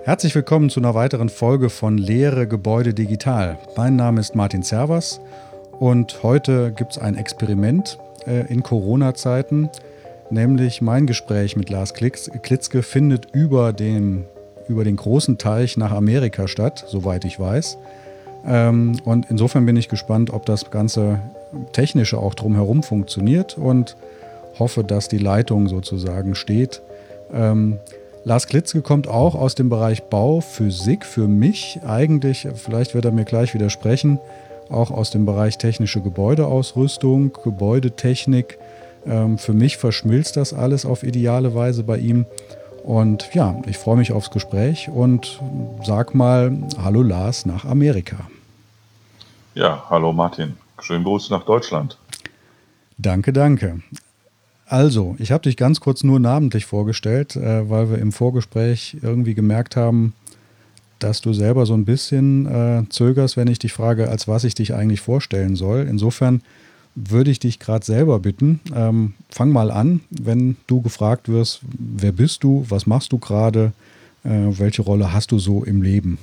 Herzlich willkommen zu einer weiteren Folge von Lehre Gebäude digital. Mein Name ist Martin Zervas und heute gibt es ein Experiment in Corona-Zeiten, nämlich mein Gespräch mit Lars Klitzke findet über den großen Teich nach Amerika statt, soweit ich weiß. Und insofern bin ich gespannt, ob das ganze Technische auch drumherum funktioniert und hoffe, dass die Leitung sozusagen steht. Lars Klitzke kommt auch aus dem Bereich Bauphysik, für mich eigentlich, vielleicht wird er mir gleich widersprechen, auch aus dem Bereich technische Gebäudeausrüstung, Gebäudetechnik. Für mich verschmilzt das alles auf ideale Weise bei ihm. Und ja, ich freue mich aufs Gespräch und sag mal Hallo Lars nach Amerika. Ja, hallo Martin. Schönen Gruß nach Deutschland. Danke, danke. Also, ich habe dich ganz kurz nur namentlich vorgestellt, weil wir im Vorgespräch irgendwie gemerkt haben, dass du selber so ein bisschen zögerst, wenn ich dich frage, als was ich dich eigentlich vorstellen soll. Insofern würde ich dich gerade selber bitten, fang mal an, wenn du gefragt wirst, wer bist du, was machst du gerade, welche Rolle hast du so im Leben?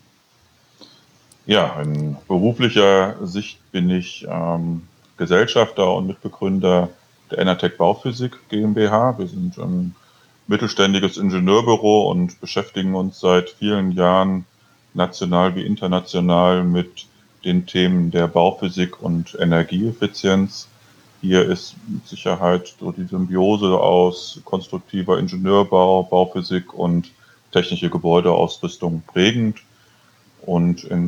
Ja, in beruflicher Sicht bin ich Gesellschafter und Mitbegründer der Enertech Bauphysik GmbH. Wir sind ein mittelständiges Ingenieurbüro und beschäftigen uns seit vielen Jahren national wie international mit den Themen der Bauphysik und Energieeffizienz. Hier ist mit Sicherheit so die Symbiose aus konstruktiver Ingenieurbau, Bauphysik und technische Gebäudeausrüstung prägend. Und im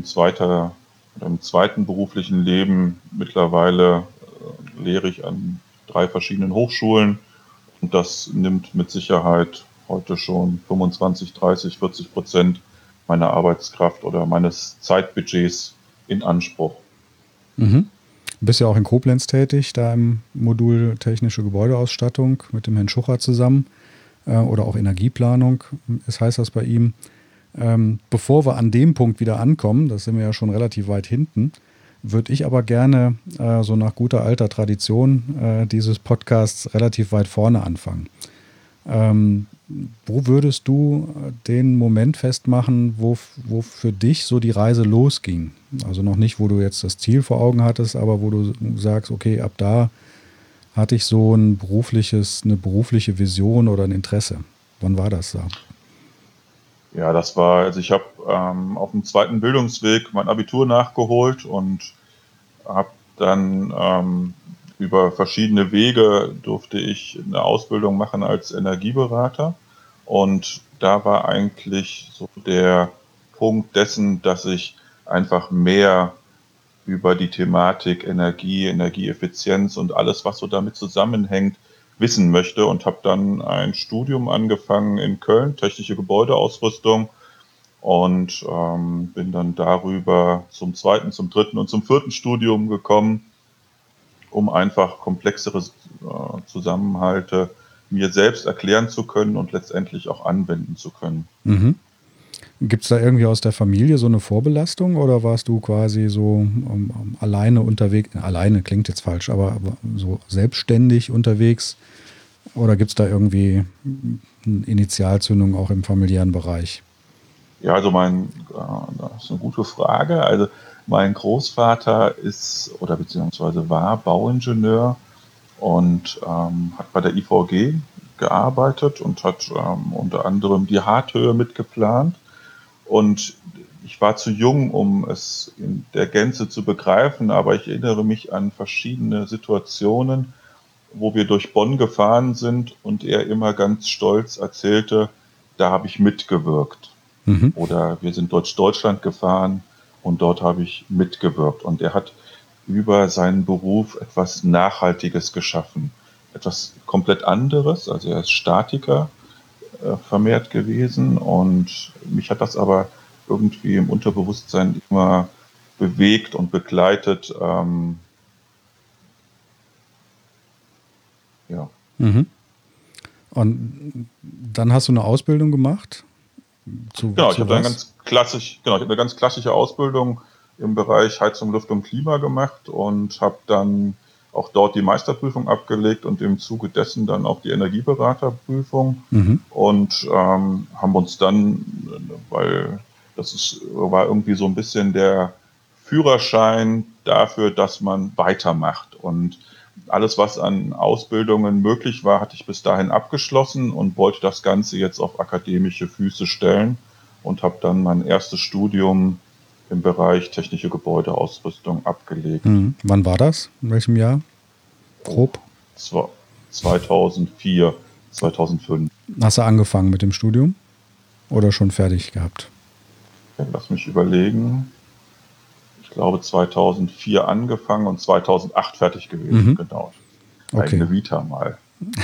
zweiten beruflichen Leben mittlerweile lehre ich an 3 verschiedenen Hochschulen. Und das nimmt mit Sicherheit heute schon 25, 30, 40% meiner Arbeitskraft oder meines Zeitbudgets in Anspruch. Mhm. Du bist ja auch in Koblenz tätig, da im Modul technische Gebäudeausstattung mit dem Herrn Schucher zusammen oder auch Energieplanung, heißt das bei ihm. Bevor wir an dem Punkt wieder ankommen, das sind wir ja schon relativ weit hinten, würde ich aber gerne so nach guter alter Tradition dieses Podcasts relativ weit vorne anfangen. Ähm, Wo würdest du den Moment festmachen, wo für dich so die Reise losging? Also noch nicht, wo du jetzt das Ziel vor Augen hattest, aber wo du sagst, okay, ab da hatte ich so eine berufliche Vision oder ein Interesse. Wann war das da? Ja, also ich habe auf dem zweiten Bildungsweg mein Abitur nachgeholt und habe dann über verschiedene Wege durfte ich eine Ausbildung machen als Energieberater. Und da war eigentlich so der Punkt dessen, dass ich einfach mehr über die Thematik Energie, Energieeffizienz und alles, was so damit zusammenhängt, wissen möchte und habe dann ein Studium angefangen in Köln, technische Gebäudeausrüstung und bin dann darüber zum zweiten, zum dritten und zum vierten Studium gekommen, um einfach komplexere Zusammenhalte mir selbst erklären zu können und letztendlich auch anwenden zu können. Mhm. Gibt es da irgendwie aus der Familie so eine Vorbelastung oder warst du quasi so alleine unterwegs? Alleine klingt jetzt falsch, aber so selbstständig unterwegs? Oder gibt es da irgendwie eine Initialzündung auch im familiären Bereich? Ja, also das ist eine gute Frage. Also mein Großvater ist oder beziehungsweise war Bauingenieur und hat bei der IVG gearbeitet und hat unter anderem die Hardhöhe mitgeplant. Und ich war zu jung, um es in der Gänze zu begreifen, aber ich erinnere mich an verschiedene Situationen, wo wir durch Bonn gefahren sind und er immer ganz stolz erzählte, da habe ich mitgewirkt. Mhm. Oder wir sind durch Deutschland gefahren und dort habe ich mitgewirkt. Und er hat über seinen Beruf etwas Nachhaltiges geschaffen, etwas komplett anderes. Also er ist Statiker vermehrt gewesen und mich hat das aber irgendwie im Unterbewusstsein immer bewegt und begleitet. Ja. Mhm. Und dann hast du eine Ausbildung gemacht? Genau, Zu was? ich habe eine ganz klassische Ausbildung im Bereich Heizung, Lüftung, Klima gemacht und habe dann auch dort die Meisterprüfung abgelegt und im Zuge dessen dann auch die Energieberaterprüfung und haben uns dann, weil war irgendwie so ein bisschen der Führerschein dafür, dass man weitermacht. Und alles, was an Ausbildungen möglich war, hatte ich bis dahin abgeschlossen und wollte das Ganze jetzt auf akademische Füße stellen und habe dann mein erstes Studium im Bereich technische Gebäudeausrüstung abgelegt. Wann war das? In welchem Jahr? Grob? 2004, 2005. Hast du angefangen mit dem Studium oder schon fertig gehabt? Ja, lass mich überlegen. Ich glaube 2004 angefangen und 2008 fertig gewesen, genau. Okay. Eigene Vita mal.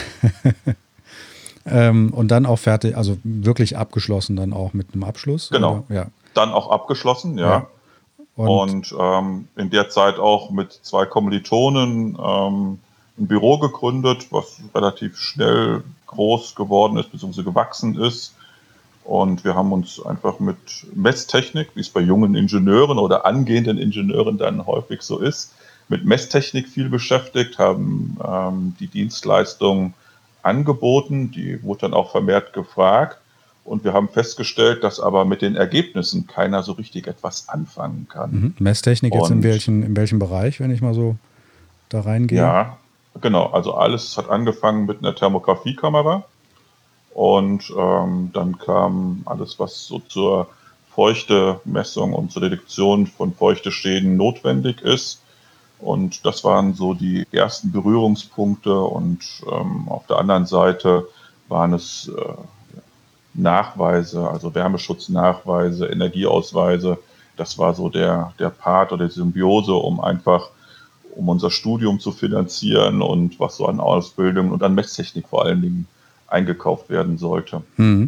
Und dann auch fertig, also wirklich abgeschlossen dann auch mit einem Abschluss? Genau. Oder? Ja. Dann auch abgeschlossen, ja. Und in der Zeit auch mit 2 Kommilitonen ein Büro gegründet, was relativ schnell groß geworden ist, beziehungsweise gewachsen ist. Und wir haben uns einfach mit Messtechnik, wie es bei jungen Ingenieuren oder angehenden Ingenieuren dann häufig so ist, mit Messtechnik viel beschäftigt, haben die Dienstleistung angeboten, die wurde dann auch vermehrt gefragt. Und wir haben festgestellt, dass aber mit den Ergebnissen keiner so richtig etwas anfangen kann. Messtechnik jetzt in welchem Bereich, wenn ich mal so da reingehe? Ja, genau. Also alles hat angefangen mit einer Thermografiekamera. Und dann kam alles, was so zur Feuchtemessung und zur Detektion von Feuchteschäden notwendig ist. Und das waren so die ersten Berührungspunkte. Und auf der anderen Seite waren es Nachweise, also Wärmeschutznachweise, Energieausweise. Das war so der Part oder die Symbiose, um unser Studium zu finanzieren und was so an Ausbildung und an Messtechnik vor allen Dingen eingekauft werden sollte. Und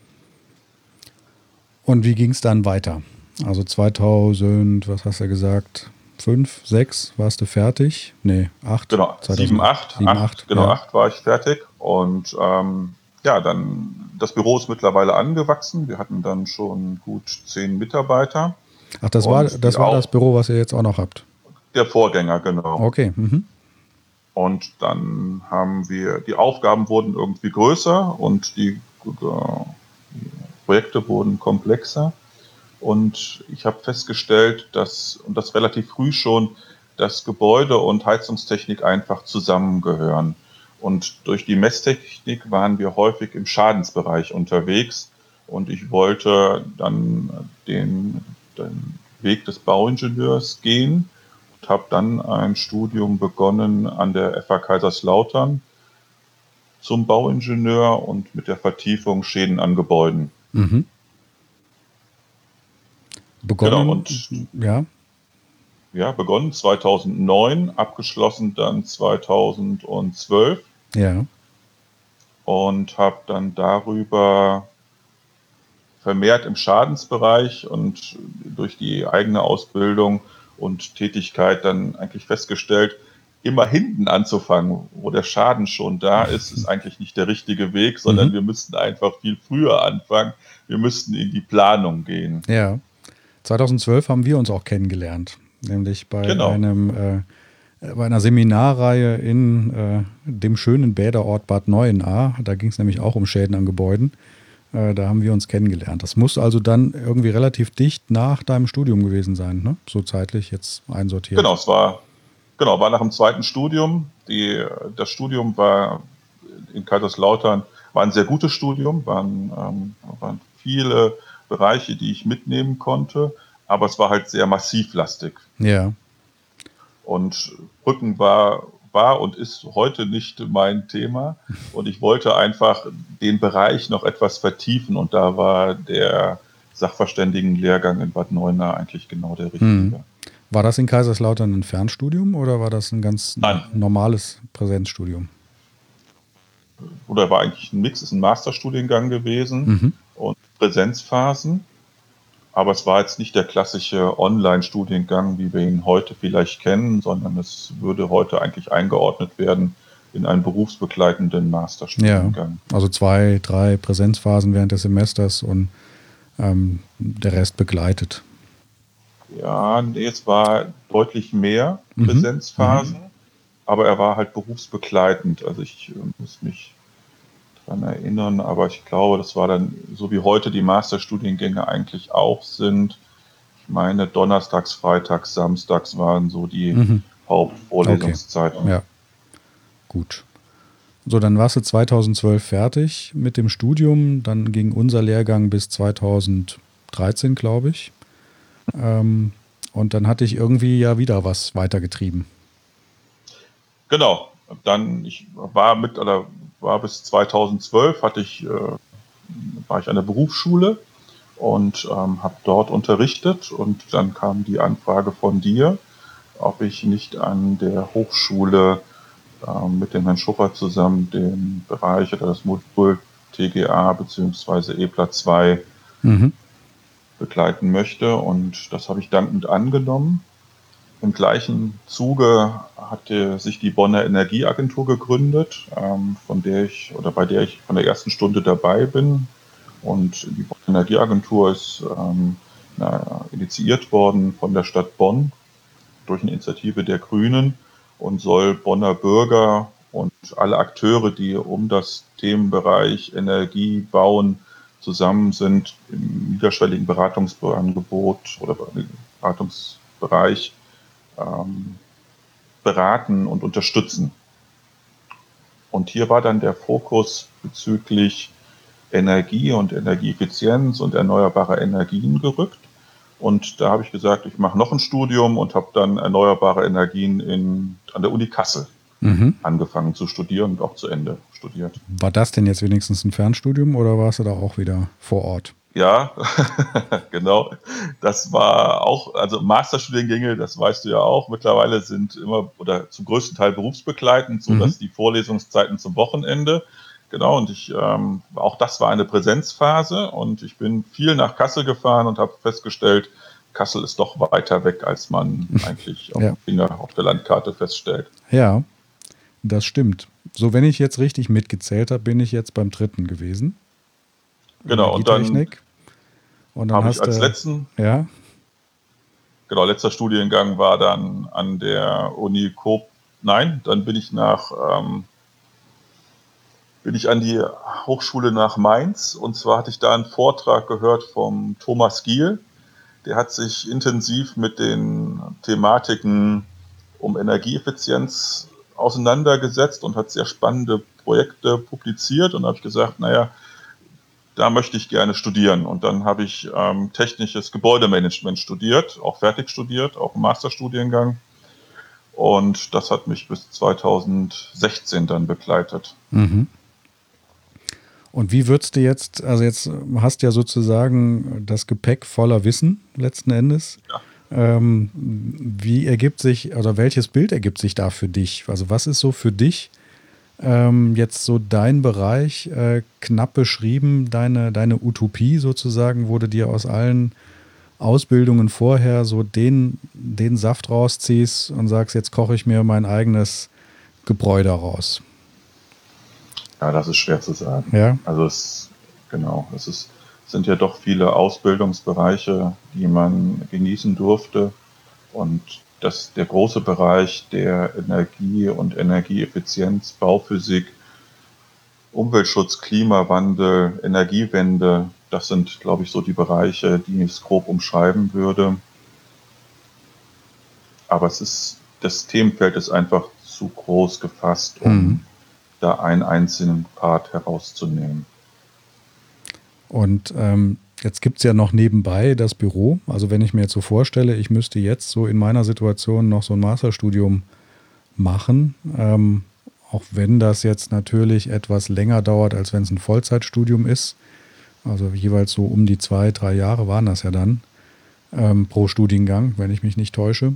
wie ging es dann weiter? Also 2000, was hast du gesagt? 5, 6 warst du fertig? Nee, 8. Genau, 7, 8. 8 war ich fertig. Und dann, das Büro ist mittlerweile angewachsen. Wir hatten dann schon gut 10 Mitarbeiter. Ach, das war das Büro, was ihr jetzt auch noch habt? Der Vorgänger, genau. Okay. Und dann die Aufgaben wurden irgendwie größer und die Projekte wurden komplexer. Und ich habe festgestellt, und das relativ früh schon, dass Gebäude und Heizungstechnik einfach zusammengehören. Und durch die Messtechnik waren wir häufig im Schadensbereich unterwegs. Und ich wollte dann den Weg des Bauingenieurs gehen. Und habe dann ein Studium begonnen an der FH Kaiserslautern zum Bauingenieur und mit der Vertiefung Schäden an Gebäuden. Begonnen? Genau, begonnen 2009, abgeschlossen dann 2012. Ja. Und habe dann darüber vermehrt im Schadensbereich und durch die eigene Ausbildung und Tätigkeit dann eigentlich festgestellt, immer hinten anzufangen, wo der Schaden schon da ist eigentlich nicht der richtige Weg, sondern wir müssten einfach viel früher anfangen. Wir müssten in die Planung gehen. Ja, 2012 haben wir uns auch kennengelernt, nämlich bei einer Seminarreihe in dem schönen Bäderort Bad Neuenahr. Da ging es nämlich auch um Schäden an Gebäuden. Da haben wir uns kennengelernt. Das muss also dann irgendwie relativ dicht nach deinem Studium gewesen sein, ne? So zeitlich jetzt einsortiert. Genau, war nach dem zweiten Studium. Das Studium war in Kaiserslautern, war ein sehr gutes Studium, waren viele Bereiche, die ich mitnehmen konnte, aber es war halt sehr massivlastig. Ja. Und Brücken war und ist heute nicht mein Thema. Und ich wollte einfach den Bereich noch etwas vertiefen. Und da war der Sachverständigenlehrgang in Bad Neuenahr eigentlich genau der richtige. War das in Kaiserslautern ein Fernstudium oder war das ein ganz normales Präsenzstudium? Oder war eigentlich ein Mix, ist ein Masterstudiengang gewesen und Präsenzphasen. Aber es war jetzt nicht der klassische Online-Studiengang, wie wir ihn heute vielleicht kennen, sondern es würde heute eigentlich eingeordnet werden in einen berufsbegleitenden Masterstudiengang. Ja, also 2, 3 Präsenzphasen während des Semesters und der Rest begleitet. Ja, nee, es war deutlich mehr Präsenzphasen, aber er war halt berufsbegleitend. Also ich muss mich dran erinnern, aber ich glaube, das war dann so wie heute die Masterstudiengänge eigentlich auch sind. Ich meine, donnerstags, freitags, samstags waren so die Mhm. Okay, Hauptvorlesungszeiten. ja, gut. So, dann warst du 2012 fertig mit dem Studium. Dann ging unser Lehrgang bis 2013, glaube ich. Und dann hatte ich irgendwie ja wieder was weitergetrieben. Genau. Dann, ich war war bis 2012 war ich an der Berufsschule und habe dort unterrichtet und dann kam die Anfrage von dir, ob ich nicht an der Hochschule mit dem Herrn Schuffer zusammen den Bereich oder das Modul TGA bzw. EPLA 2 Mhm. begleiten möchte und das habe ich dankend angenommen. Im gleichen Zuge hatte sich die Bonner Energieagentur gegründet, bei der ich von der ersten Stunde dabei bin. Und die Bonner Energieagentur ist initiiert worden von der Stadt Bonn durch eine Initiative der Grünen und soll Bonner Bürger und alle Akteure, die um das Themenbereich Energie, Bauen zusammen sind, im niederschwelligen Beratungsangebot oder Beratungsbereich beraten und unterstützen. Und hier war dann der Fokus bezüglich Energie und Energieeffizienz und erneuerbare Energien gerückt. Und da habe ich gesagt, ich mache noch ein Studium und habe dann erneuerbare Energien an der Uni Kassel Mhm. angefangen zu studieren und auch zu Ende studiert. War das denn jetzt wenigstens ein Fernstudium oder warst du da auch wieder vor Ort? Ja, genau. Das war auch, also Masterstudiengänge, das weißt du ja auch, mittlerweile sind immer oder zum größten Teil berufsbegleitend, so Mhm. dass die Vorlesungszeiten zum Wochenende. Genau, und auch das war eine Präsenzphase und ich bin viel nach Kassel gefahren und habe festgestellt, Kassel ist doch weiter weg, als man eigentlich auf Ja. dem Finger auf der Landkarte feststellt. Ja, das stimmt. So, wenn ich jetzt richtig mitgezählt habe, bin ich jetzt beim dritten gewesen. Genau, und dann Energietechnik. Und dann habe ich hast als du, ja, letzter Studiengang war dann an der Uni Coop. Nein, dann bin ich an die Hochschule nach Mainz und zwar hatte ich da einen Vortrag gehört vom Thomas Giel. Der hat sich intensiv mit den Thematiken um Energieeffizienz auseinandergesetzt und hat sehr spannende Projekte publiziert und da habe ich gesagt, naja, da möchte ich gerne studieren. Und dann habe ich technisches Gebäudemanagement studiert, auch fertig studiert, auch im Masterstudiengang. Und das hat mich bis 2016 dann begleitet. mhm. Und wie würdest du jetzt, also jetzt hast du ja sozusagen das Gepäck voller Wissen letzten Endes. Ja. Wie ergibt sich, oder welches Bild ergibt sich da für dich? Also was ist so für dich jetzt so dein Bereich, knapp beschrieben, deine Utopie sozusagen, wo du dir aus allen Ausbildungen vorher so den Saft rausziehst und sagst, jetzt koche ich mir mein eigenes Gebräu daraus. Ja, das ist schwer zu sagen. Ja? Also genau, sind ja doch viele Ausbildungsbereiche, die man genießen durfte. Und der große Bereich der Energie und Energieeffizienz, Bauphysik, Umweltschutz, Klimawandel, Energiewende, das sind, glaube ich, so die Bereiche, die ich grob umschreiben würde. Aber das Themenfeld ist einfach zu groß gefasst, Mhm. um da einen einzelnen Part herauszunehmen. Und jetzt gibt es ja noch nebenbei das Büro. Also wenn ich mir jetzt so vorstelle, ich müsste jetzt so in meiner Situation noch so ein Masterstudium machen, auch wenn das jetzt natürlich etwas länger dauert, als wenn es ein Vollzeitstudium ist. Also jeweils so um die 2, 3 Jahre waren das ja dann pro Studiengang, wenn ich mich nicht täusche.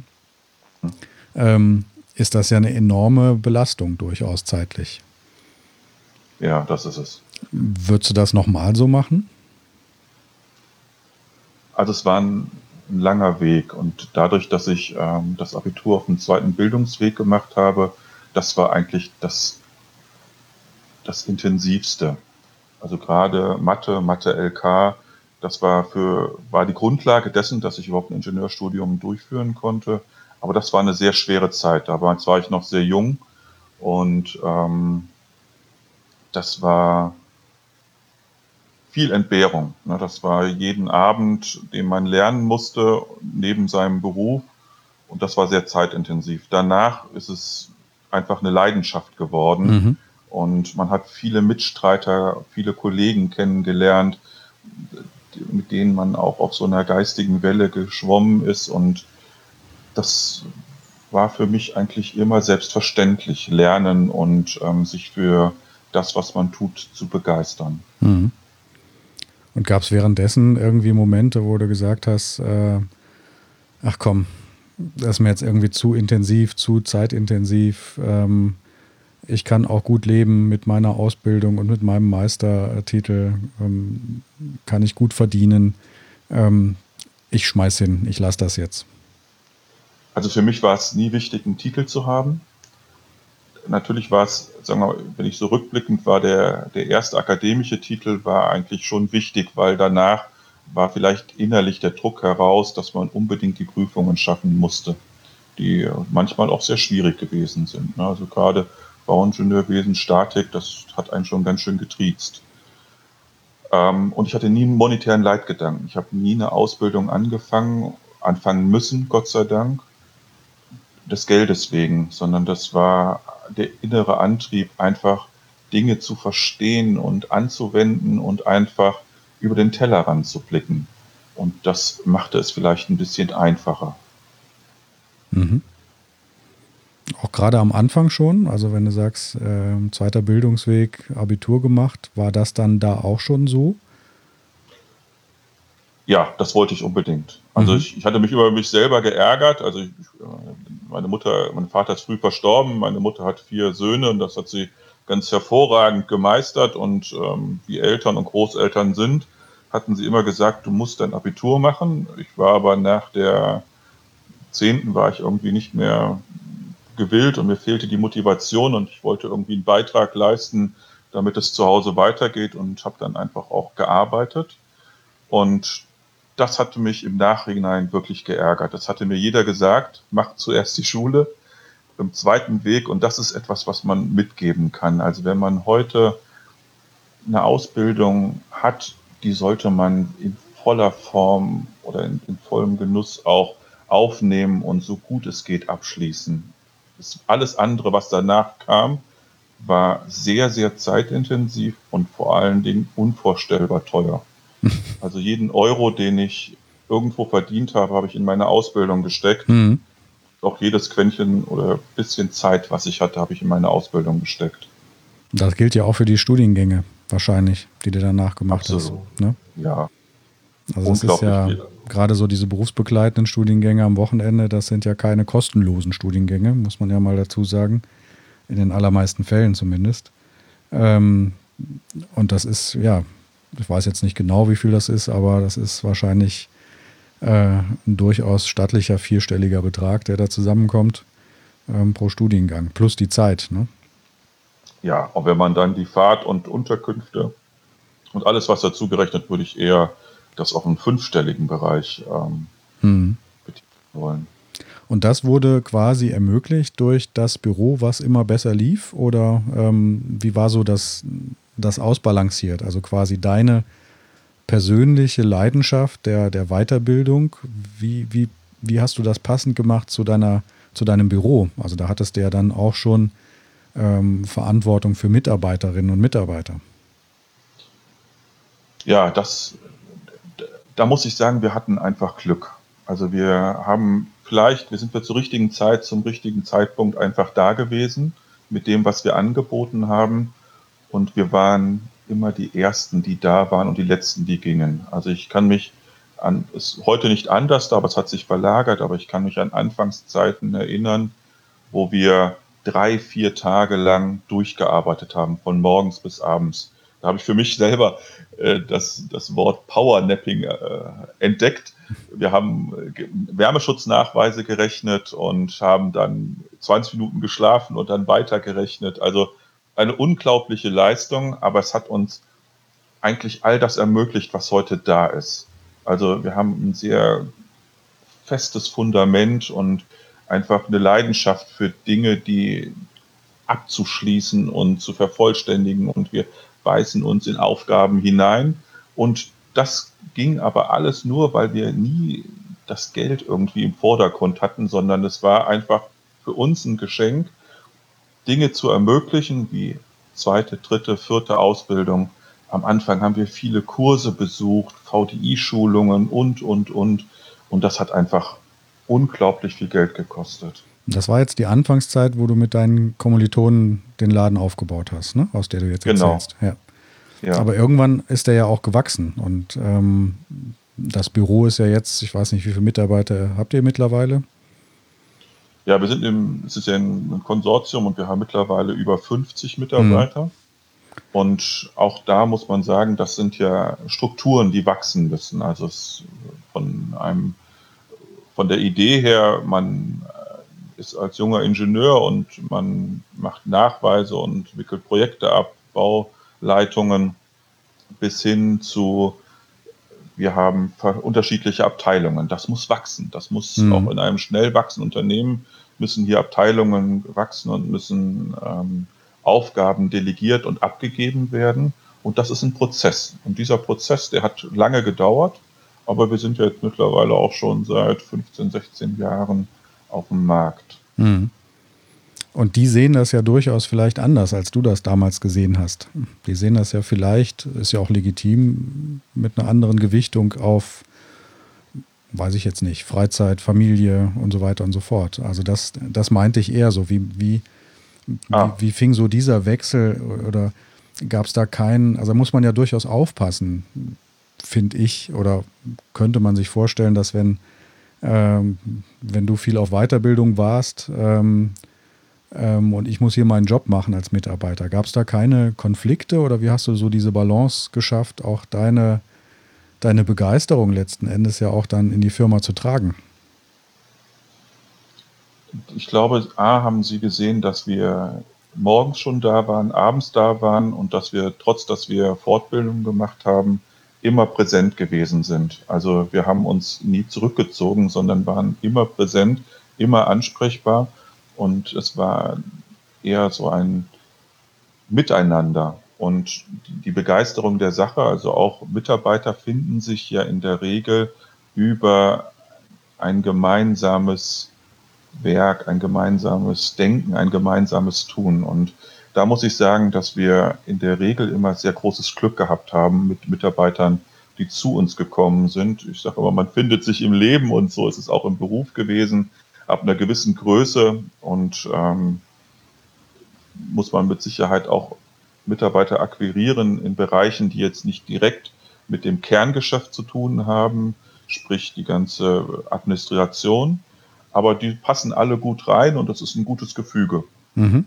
Ist das ja eine enorme Belastung durchaus zeitlich. Ja, das ist es. Würdest du das nochmal so machen? Also es war ein langer Weg und dadurch, dass ich das Abitur auf dem zweiten Bildungsweg gemacht habe, das war eigentlich das Intensivste. Also gerade Mathe LK, das war die Grundlage dessen, dass ich überhaupt ein Ingenieurstudium durchführen konnte. Aber das war eine sehr schwere Zeit. Damals war ich noch sehr jung und das war viel Entbehrung. Ne? Das war jeden Abend, den man lernen musste, neben seinem Beruf. Und das war sehr zeitintensiv. Danach ist es einfach eine Leidenschaft geworden. Mhm. Und man hat viele Mitstreiter, viele Kollegen kennengelernt, mit denen man auch auf so einer geistigen Welle geschwommen ist. Und das war für mich eigentlich immer selbstverständlich, lernen und sich für das, was man tut, zu begeistern. Mhm. Und gab es währenddessen irgendwie Momente, wo du gesagt hast, ach komm, das ist mir jetzt irgendwie zu intensiv, zu zeitintensiv. Ich kann auch gut leben mit meiner Ausbildung und mit meinem Meistertitel, kann ich gut verdienen. Ich schmeiß hin, ich lasse das jetzt. Also für mich war es nie wichtig, einen Titel zu haben. Natürlich war es, sagen wir mal, wenn ich so rückblickend war, der erste akademische Titel war eigentlich schon wichtig, weil danach war vielleicht innerlich der Druck heraus, dass man unbedingt die Prüfungen schaffen musste, die manchmal auch sehr schwierig gewesen sind. Also gerade Bauingenieurwesen, Statik, das hat einen schon ganz schön getriezt. Und ich hatte nie einen monetären Leitgedanken. Ich habe nie eine Ausbildung anfangen müssen, Gott sei Dank, des Geldes wegen, sondern das war der innere Antrieb, einfach Dinge zu verstehen und anzuwenden und einfach über den Tellerrand zu blicken. Und das machte es vielleicht ein bisschen einfacher. Mhm. Auch gerade am Anfang schon, also wenn du sagst, zweiter Bildungsweg, Abitur gemacht, war das dann da auch schon so? Ja, das wollte ich unbedingt. Also Mhm. ich hatte mich über mich selber geärgert. Also mein Vater ist früh verstorben, meine Mutter hat 4 Söhne und das hat sie ganz hervorragend gemeistert. Und wie Eltern und Großeltern sind, hatten sie immer gesagt, du musst dein Abitur machen. Ich war aber nach der 10. war ich irgendwie nicht mehr gewillt und mir fehlte die Motivation und ich wollte irgendwie einen Beitrag leisten, damit es zu Hause weitergeht und habe dann einfach auch gearbeitet. Und das hatte mich im Nachhinein wirklich geärgert. Das hatte mir jeder gesagt, mach zuerst die Schule, im zweiten Weg. Und das ist etwas, was man mitgeben kann. Also wenn man heute eine Ausbildung hat, die sollte man in voller Form oder in vollem Genuss auch aufnehmen und so gut es geht abschließen. Alles andere, was danach kam, war sehr, sehr zeitintensiv und vor allen Dingen unvorstellbar teuer. Also jeden Euro, den ich irgendwo verdient habe, habe ich in meine Ausbildung gesteckt. Mhm. Auch jedes Quäntchen oder bisschen Zeit, was ich hatte, habe ich in meine Ausbildung gesteckt. Das gilt ja auch für die Studiengänge wahrscheinlich, die du danach gemacht hast. Absolut. Ne? Ja, Also das ist unglaublich ja viel. gerade so diese berufsbegleitenden Studiengänge am Wochenende, das sind ja keine kostenlosen Studiengänge, muss man ja mal dazu sagen. In den allermeisten Fällen zumindest. Ähm, und das ist, ja, ich weiß jetzt nicht genau, wie viel das ist, aber das ist wahrscheinlich ein durchaus stattlicher vierstelliger Betrag, der da zusammenkommt pro Studiengang. Plus die Zeit. Ne? Ja, und wenn man dann die Fahrt und Unterkünfte und alles, was dazu gerechnet, würde ich eher das auf einen fünfstelligen Bereich Hm. betiteln wollen. Und das wurde quasi ermöglicht durch das Büro, was immer besser lief? Oder wie war so das ausbalanciert? Also quasi deine persönliche Leidenschaft der Weiterbildung. Wie hast du das passend gemacht zu deinem Büro? Also da hattest du ja dann auch schon Verantwortung für Mitarbeiterinnen und Mitarbeiter. Ja, da muss ich sagen, wir hatten einfach Glück. Also wir sind zur richtigen Zeit, zum richtigen Zeitpunkt einfach da gewesen mit dem, was wir angeboten haben. Und wir waren immer die Ersten, die da waren und die Letzten, die gingen. Also ich kann mich ist heute nicht anders, aber es hat sich verlagert, aber ich kann mich an Anfangszeiten erinnern, wo wir 3, 4 Tage lang durchgearbeitet haben, von morgens bis abends. Da habe ich für mich selber das Wort Powernapping entdeckt. Wir haben Wärmeschutznachweise gerechnet und haben dann 20 Minuten geschlafen und dann weitergerechnet. Also eine unglaubliche Leistung, aber es hat uns eigentlich all das ermöglicht, was heute da ist. Also wir haben ein sehr festes Fundament und einfach eine Leidenschaft für Dinge, die abzuschließen und zu vervollständigen, und wir beißen uns in Aufgaben hinein, und das ging aber alles nur, weil wir nie das Geld irgendwie im Vordergrund hatten, sondern es war einfach für uns ein Geschenk, Dinge zu ermöglichen, wie zweite, dritte, vierte Ausbildung. Am Anfang haben wir viele Kurse besucht, VDI-Schulungen und. Und das hat einfach unglaublich viel Geld gekostet. Das war jetzt die Anfangszeit, wo du mit deinen Kommilitonen den Laden aufgebaut hast, ne? Aus der du jetzt Genau, erzählst. Ja. ja. Aber irgendwann ist der ja auch gewachsen und das Büro ist ja jetzt, ich weiß nicht, wie viele Mitarbeiter habt ihr mittlerweile? Ja, es ist ja ein Konsortium, und wir haben mittlerweile über 50 Mhm. Mitarbeiter. Und auch da muss man sagen, das sind ja Strukturen, die wachsen müssen. Also von von der Idee her, man ist als junger Ingenieur und man macht Nachweise und wickelt Projekte ab, Bauleitungen, bis hin zu, wir haben unterschiedliche Abteilungen. Das muss wachsen. Das muss auch Mhm. in einem schnell wachsenden Unternehmen, müssen hier Abteilungen wachsen und müssen Aufgaben delegiert und abgegeben werden. Und das ist ein Prozess. Und dieser Prozess, der hat lange gedauert, aber wir sind ja jetzt mittlerweile auch schon seit 15, 16 Jahren auf dem Markt. Mhm. Und die sehen das ja durchaus vielleicht anders, als du das damals gesehen hast. Die sehen das ja vielleicht, ist ja auch legitim, mit einer anderen Gewichtung auf, weiß ich jetzt nicht, Freizeit, Familie und so weiter und so fort. Also das meinte ich eher so. Ah, Wie fing so dieser Wechsel oder gab es da keinen, also muss man ja durchaus aufpassen, finde ich, oder könnte man sich vorstellen, dass wenn du viel auf Weiterbildung warst, und ich muss hier meinen Job machen als Mitarbeiter. Gab es da keine Konflikte oder wie hast du so diese Balance geschafft, auch deine Begeisterung letzten Endes ja auch dann in die Firma zu tragen? ich glaube, haben Sie gesehen, dass wir morgens schon da waren, abends da waren, und dass wir, trotz dass wir Fortbildung gemacht haben, immer präsent gewesen sind. Also wir haben uns nie zurückgezogen, sondern waren immer präsent, immer ansprechbar, und es war eher so ein Miteinander und die Begeisterung der Sache. Also auch Mitarbeiter finden sich ja in der Regel über ein gemeinsames Werk, ein gemeinsames Denken, ein gemeinsames Tun. Und da muss ich sagen, dass wir in der Regel immer sehr großes Glück gehabt haben mit Mitarbeitern, die zu uns gekommen sind. Ich sage immer, man findet sich im Leben, und so ist es auch im Beruf gewesen, ab einer gewissen Größe, und muss man mit Sicherheit auch Mitarbeiter akquirieren in Bereichen, die jetzt nicht direkt mit dem Kerngeschäft zu tun haben, sprich die ganze Administration. Aber die passen alle gut rein, und das ist ein gutes Gefüge. Mhm.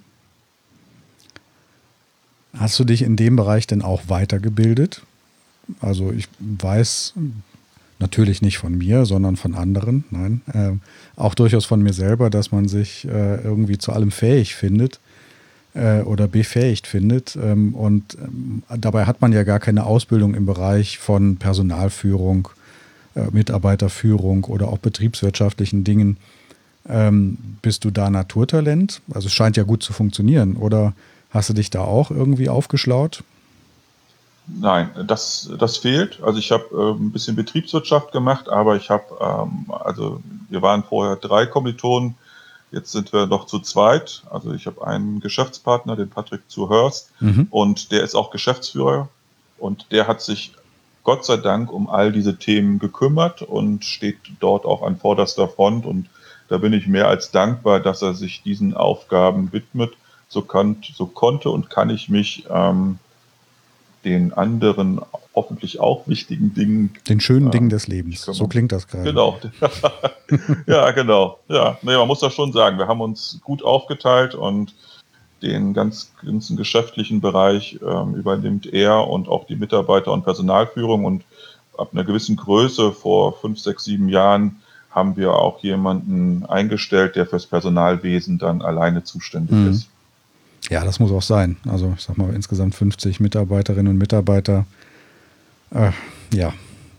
Hast du dich in dem Bereich denn auch weitergebildet? Also ich weiß natürlich nicht von mir, sondern von anderen, nein, auch durchaus von mir selber, dass man sich irgendwie zu allem fähig findet oder befähigt findet. Dabei hat man ja gar keine Ausbildung im Bereich von Personalführung, Mitarbeiterführung oder auch betriebswirtschaftlichen Dingen. Bist du da Naturtalent? Also es scheint ja gut zu funktionieren. Oder hast du dich da auch irgendwie aufgeschlaut? Nein, das fehlt. Also ich habe ein bisschen Betriebswirtschaft gemacht, aber also wir waren vorher 3 Kommilitonen, jetzt sind wir noch zu zweit. Also ich habe einen Geschäftspartner, den Patrick Zuhörst, Mhm. und der ist auch Geschäftsführer, und der hat sich Gott sei Dank um all diese Themen gekümmert und steht dort auch an vorderster Front, und da bin ich mehr als dankbar, dass er sich diesen Aufgaben widmet. So konnte und kann ich mich den anderen hoffentlich auch wichtigen Dingen. Den schönen Dingen des Ich Lebens. So kümmere. klingt das gerade. Genau. Ja, genau. Ja, nee, man muss das schon sagen. Wir haben uns gut aufgeteilt, und den ganzen geschäftlichen Bereich übernimmt er, und auch die Mitarbeiter- und Personalführung. Und ab einer gewissen Größe, vor 5, 6, 7 Jahren, haben wir auch jemanden eingestellt, der fürs Personalwesen dann alleine zuständig Mhm. ist. Ja, das muss auch sein. Also ich sag mal, insgesamt 50 Mitarbeiterinnen und Mitarbeiter. Äh, ja,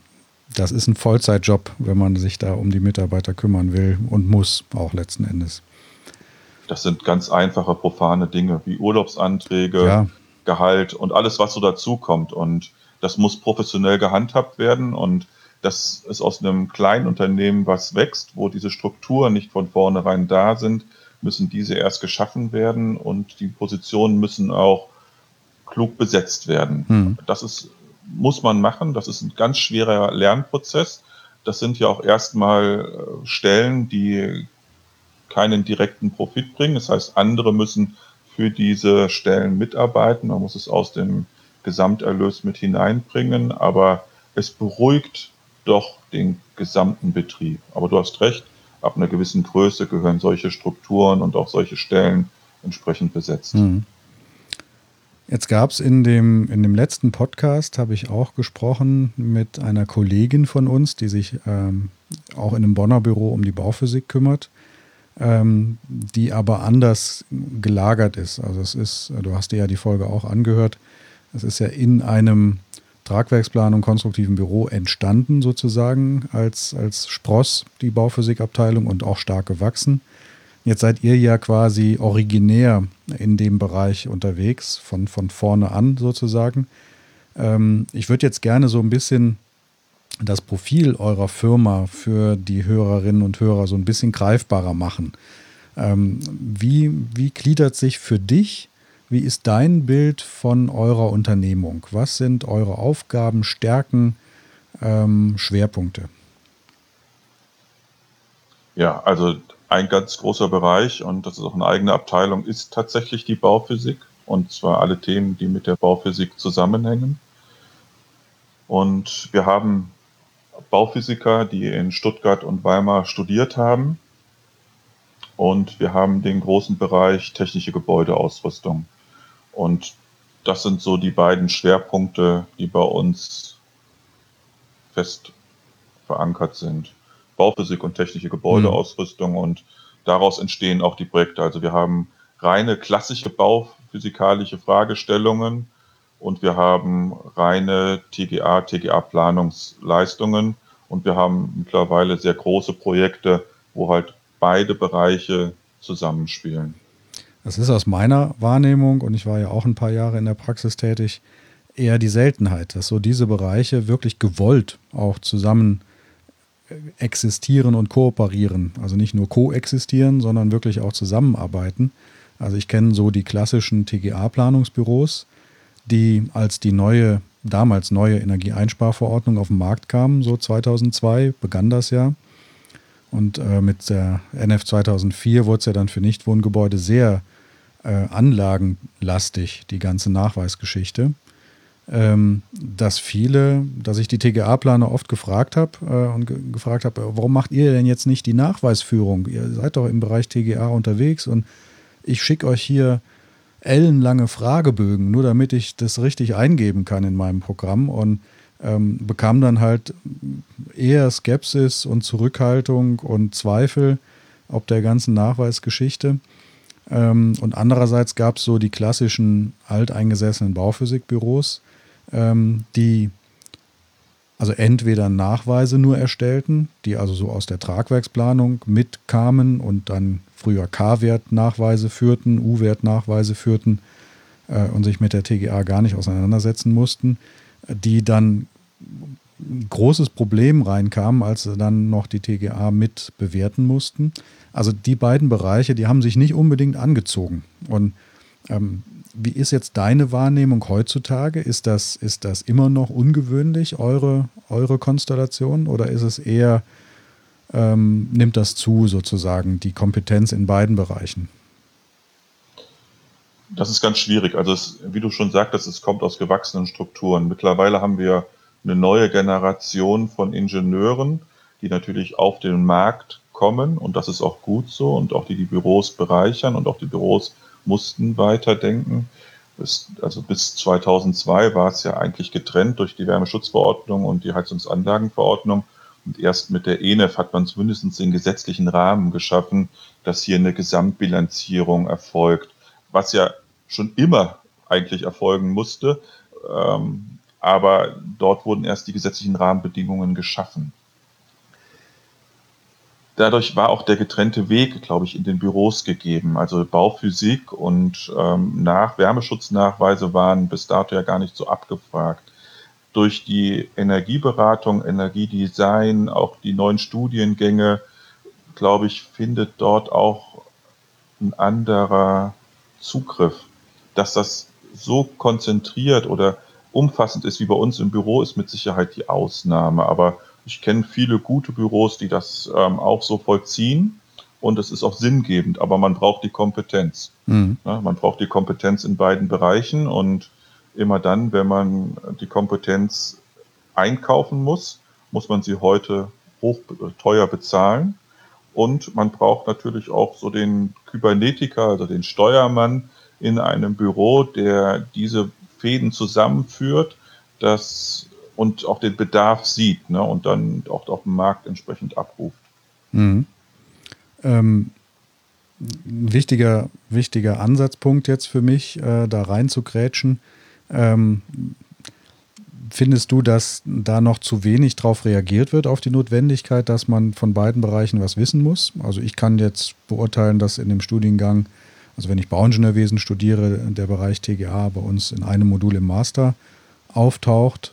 das ist ein Vollzeitjob, wenn man sich da um die Mitarbeiter kümmern will und muss, auch letzten Endes. Das sind ganz einfache, profane Dinge wie Urlaubsanträge, Ja, Gehalt und alles, was so dazukommt. Und das muss professionell gehandhabt werden. Und das ist aus einem kleinen Unternehmen, was wächst, wo diese Strukturen nicht von vornherein da sind, müssen diese erst geschaffen werden und die Positionen müssen auch klug besetzt werden. hm. Muss man machen. Das ist ein ganz schwerer Lernprozess. Das sind ja auch erstmal Stellen, die keinen direkten Profit bringen. Das heißt, andere müssen für diese Stellen mitarbeiten. Man muss es aus dem Gesamterlös mit hineinbringen, aber es beruhigt doch den gesamten Betrieb. Aber du hast recht, ab einer gewissen Größe gehören solche Strukturen und auch solche Stellen entsprechend besetzt. Hm. Jetzt gab es in dem letzten Podcast, habe ich auch gesprochen mit einer Kollegin von uns, die sich auch in einem Bonner Büro um die Bauphysik kümmert, die aber anders gelagert ist. Also es ist, du hast dir ja die Folge auch angehört, es ist ja in einem Tragwerksplan- und konstruktiven Büro entstanden sozusagen als Spross, die Bauphysikabteilung, und auch stark gewachsen. Jetzt seid ihr ja quasi originär in dem Bereich unterwegs, von vorne an sozusagen. Ich würde jetzt gerne so ein bisschen das Profil eurer Firma für die Hörerinnen und Hörer so ein bisschen greifbarer machen. Wie gliedert sich für dich, wie ist dein Bild von eurer Unternehmung? Was sind eure Aufgaben, Stärken, Schwerpunkte? Ja, also ein ganz großer Bereich, und das ist auch eine eigene Abteilung, ist tatsächlich die Bauphysik. Und zwar alle Themen, die mit der Bauphysik zusammenhängen. Und wir haben Bauphysiker, die in Stuttgart und Weimar studiert haben. Und wir haben den großen Bereich technische Gebäudeausrüstung. Und das sind so die beiden Schwerpunkte, die bei uns fest verankert sind. Bauphysik und technische Hm. Gebäudeausrüstung, und daraus entstehen auch die Projekte. Also wir haben reine klassische bauphysikalische Fragestellungen und wir haben reine TGA-Planungsleistungen und wir haben mittlerweile sehr große Projekte, wo halt beide Bereiche zusammenspielen. Das ist aus meiner Wahrnehmung, und ich war ja auch ein paar Jahre in der Praxis tätig, eher die Seltenheit, dass so diese Bereiche wirklich gewollt auch zusammen existieren und kooperieren. Also nicht nur koexistieren, sondern wirklich auch zusammenarbeiten. Also ich kenne so die klassischen TGA-Planungsbüros, die als die damals neue Energieeinsparverordnung auf den Markt kam, so 2002 begann das ja. Und mit der NF 2004 wurde es ja dann für Nichtwohngebäude sehr anlagenlastig, die ganze Nachweisgeschichte. Dass ich die TGA-Planer oft gefragt habe gefragt habe, warum macht ihr denn jetzt nicht die Nachweisführung? Ihr seid doch im Bereich TGA unterwegs und ich schicke euch hier ellenlange Fragebögen, nur damit ich das richtig eingeben kann in meinem Programm, und bekam dann halt eher Skepsis und Zurückhaltung und Zweifel ob der ganzen Nachweisgeschichte. Und andererseits gab es so die klassischen alteingesessenen Bauphysikbüros, die also entweder Nachweise nur erstellten, die also so aus der Tragwerksplanung mitkamen und dann früher K-Wert-Nachweise führten, U-Wert-Nachweise führten und sich mit der TGA gar nicht auseinandersetzen mussten, die dann ein großes Problem reinkamen, als sie dann noch die TGA mit bewerten mussten. Also die beiden Bereiche, die haben sich nicht unbedingt angezogen. Und wie ist jetzt deine Wahrnehmung heutzutage? Ist das immer noch ungewöhnlich, eure Konstellation? Oder ist es eher, nimmt das zu, sozusagen, die Kompetenz in beiden Bereichen? Das ist ganz schwierig. Also wie du schon sagtest, es kommt aus gewachsenen Strukturen. Mittlerweile haben wir eine neue Generation von Ingenieuren, die natürlich auf den Markt kommen, und das ist auch gut so, und auch die Büros bereichern, und auch die Büros mussten weiterdenken. Also bis 2002 war es ja eigentlich getrennt durch die Wärmeschutzverordnung und die Heizungsanlagenverordnung. Und erst mit der ENEF hat man zumindest den gesetzlichen Rahmen geschaffen, dass hier eine Gesamtbilanzierung erfolgt, was ja schon immer eigentlich erfolgen musste. aber dort wurden erst die gesetzlichen Rahmenbedingungen geschaffen. Dadurch war auch der getrennte Weg, glaube ich, in den Büros gegeben. Also Bauphysik und Wärmeschutznachweise waren bis dato ja gar nicht so abgefragt. Durch die Energieberatung, Energiedesign, auch die neuen Studiengänge, glaube ich, findet dort auch ein anderer Zugriff. Dass das so konzentriert oder umfassend ist wie bei uns im Büro, ist mit Sicherheit die Ausnahme. Aber ich kenne viele gute Büros, die das auch so vollziehen, und es ist auch sinngebend, aber man braucht die Kompetenz. Mhm. Ne? Man braucht die Kompetenz in beiden Bereichen, und immer dann, wenn man die Kompetenz einkaufen muss, muss man sie heute teuer bezahlen. Und man braucht natürlich auch so den Kybernetiker, also den Steuermann in einem Büro, der diese Fäden zusammenführt, und auch den Bedarf sieht, ne, und dann auch auf dem Markt entsprechend abruft. Mhm. Ein wichtiger Ansatzpunkt jetzt für mich, da rein zu grätschen. Findest du, dass da noch zu wenig drauf reagiert wird, auf die Notwendigkeit, dass man von beiden Bereichen was wissen muss? Also ich kann jetzt beurteilen, dass in dem Studiengang, also wenn ich Bauingenieurwesen studiere, der Bereich TGA bei uns in einem Modul im Master auftaucht.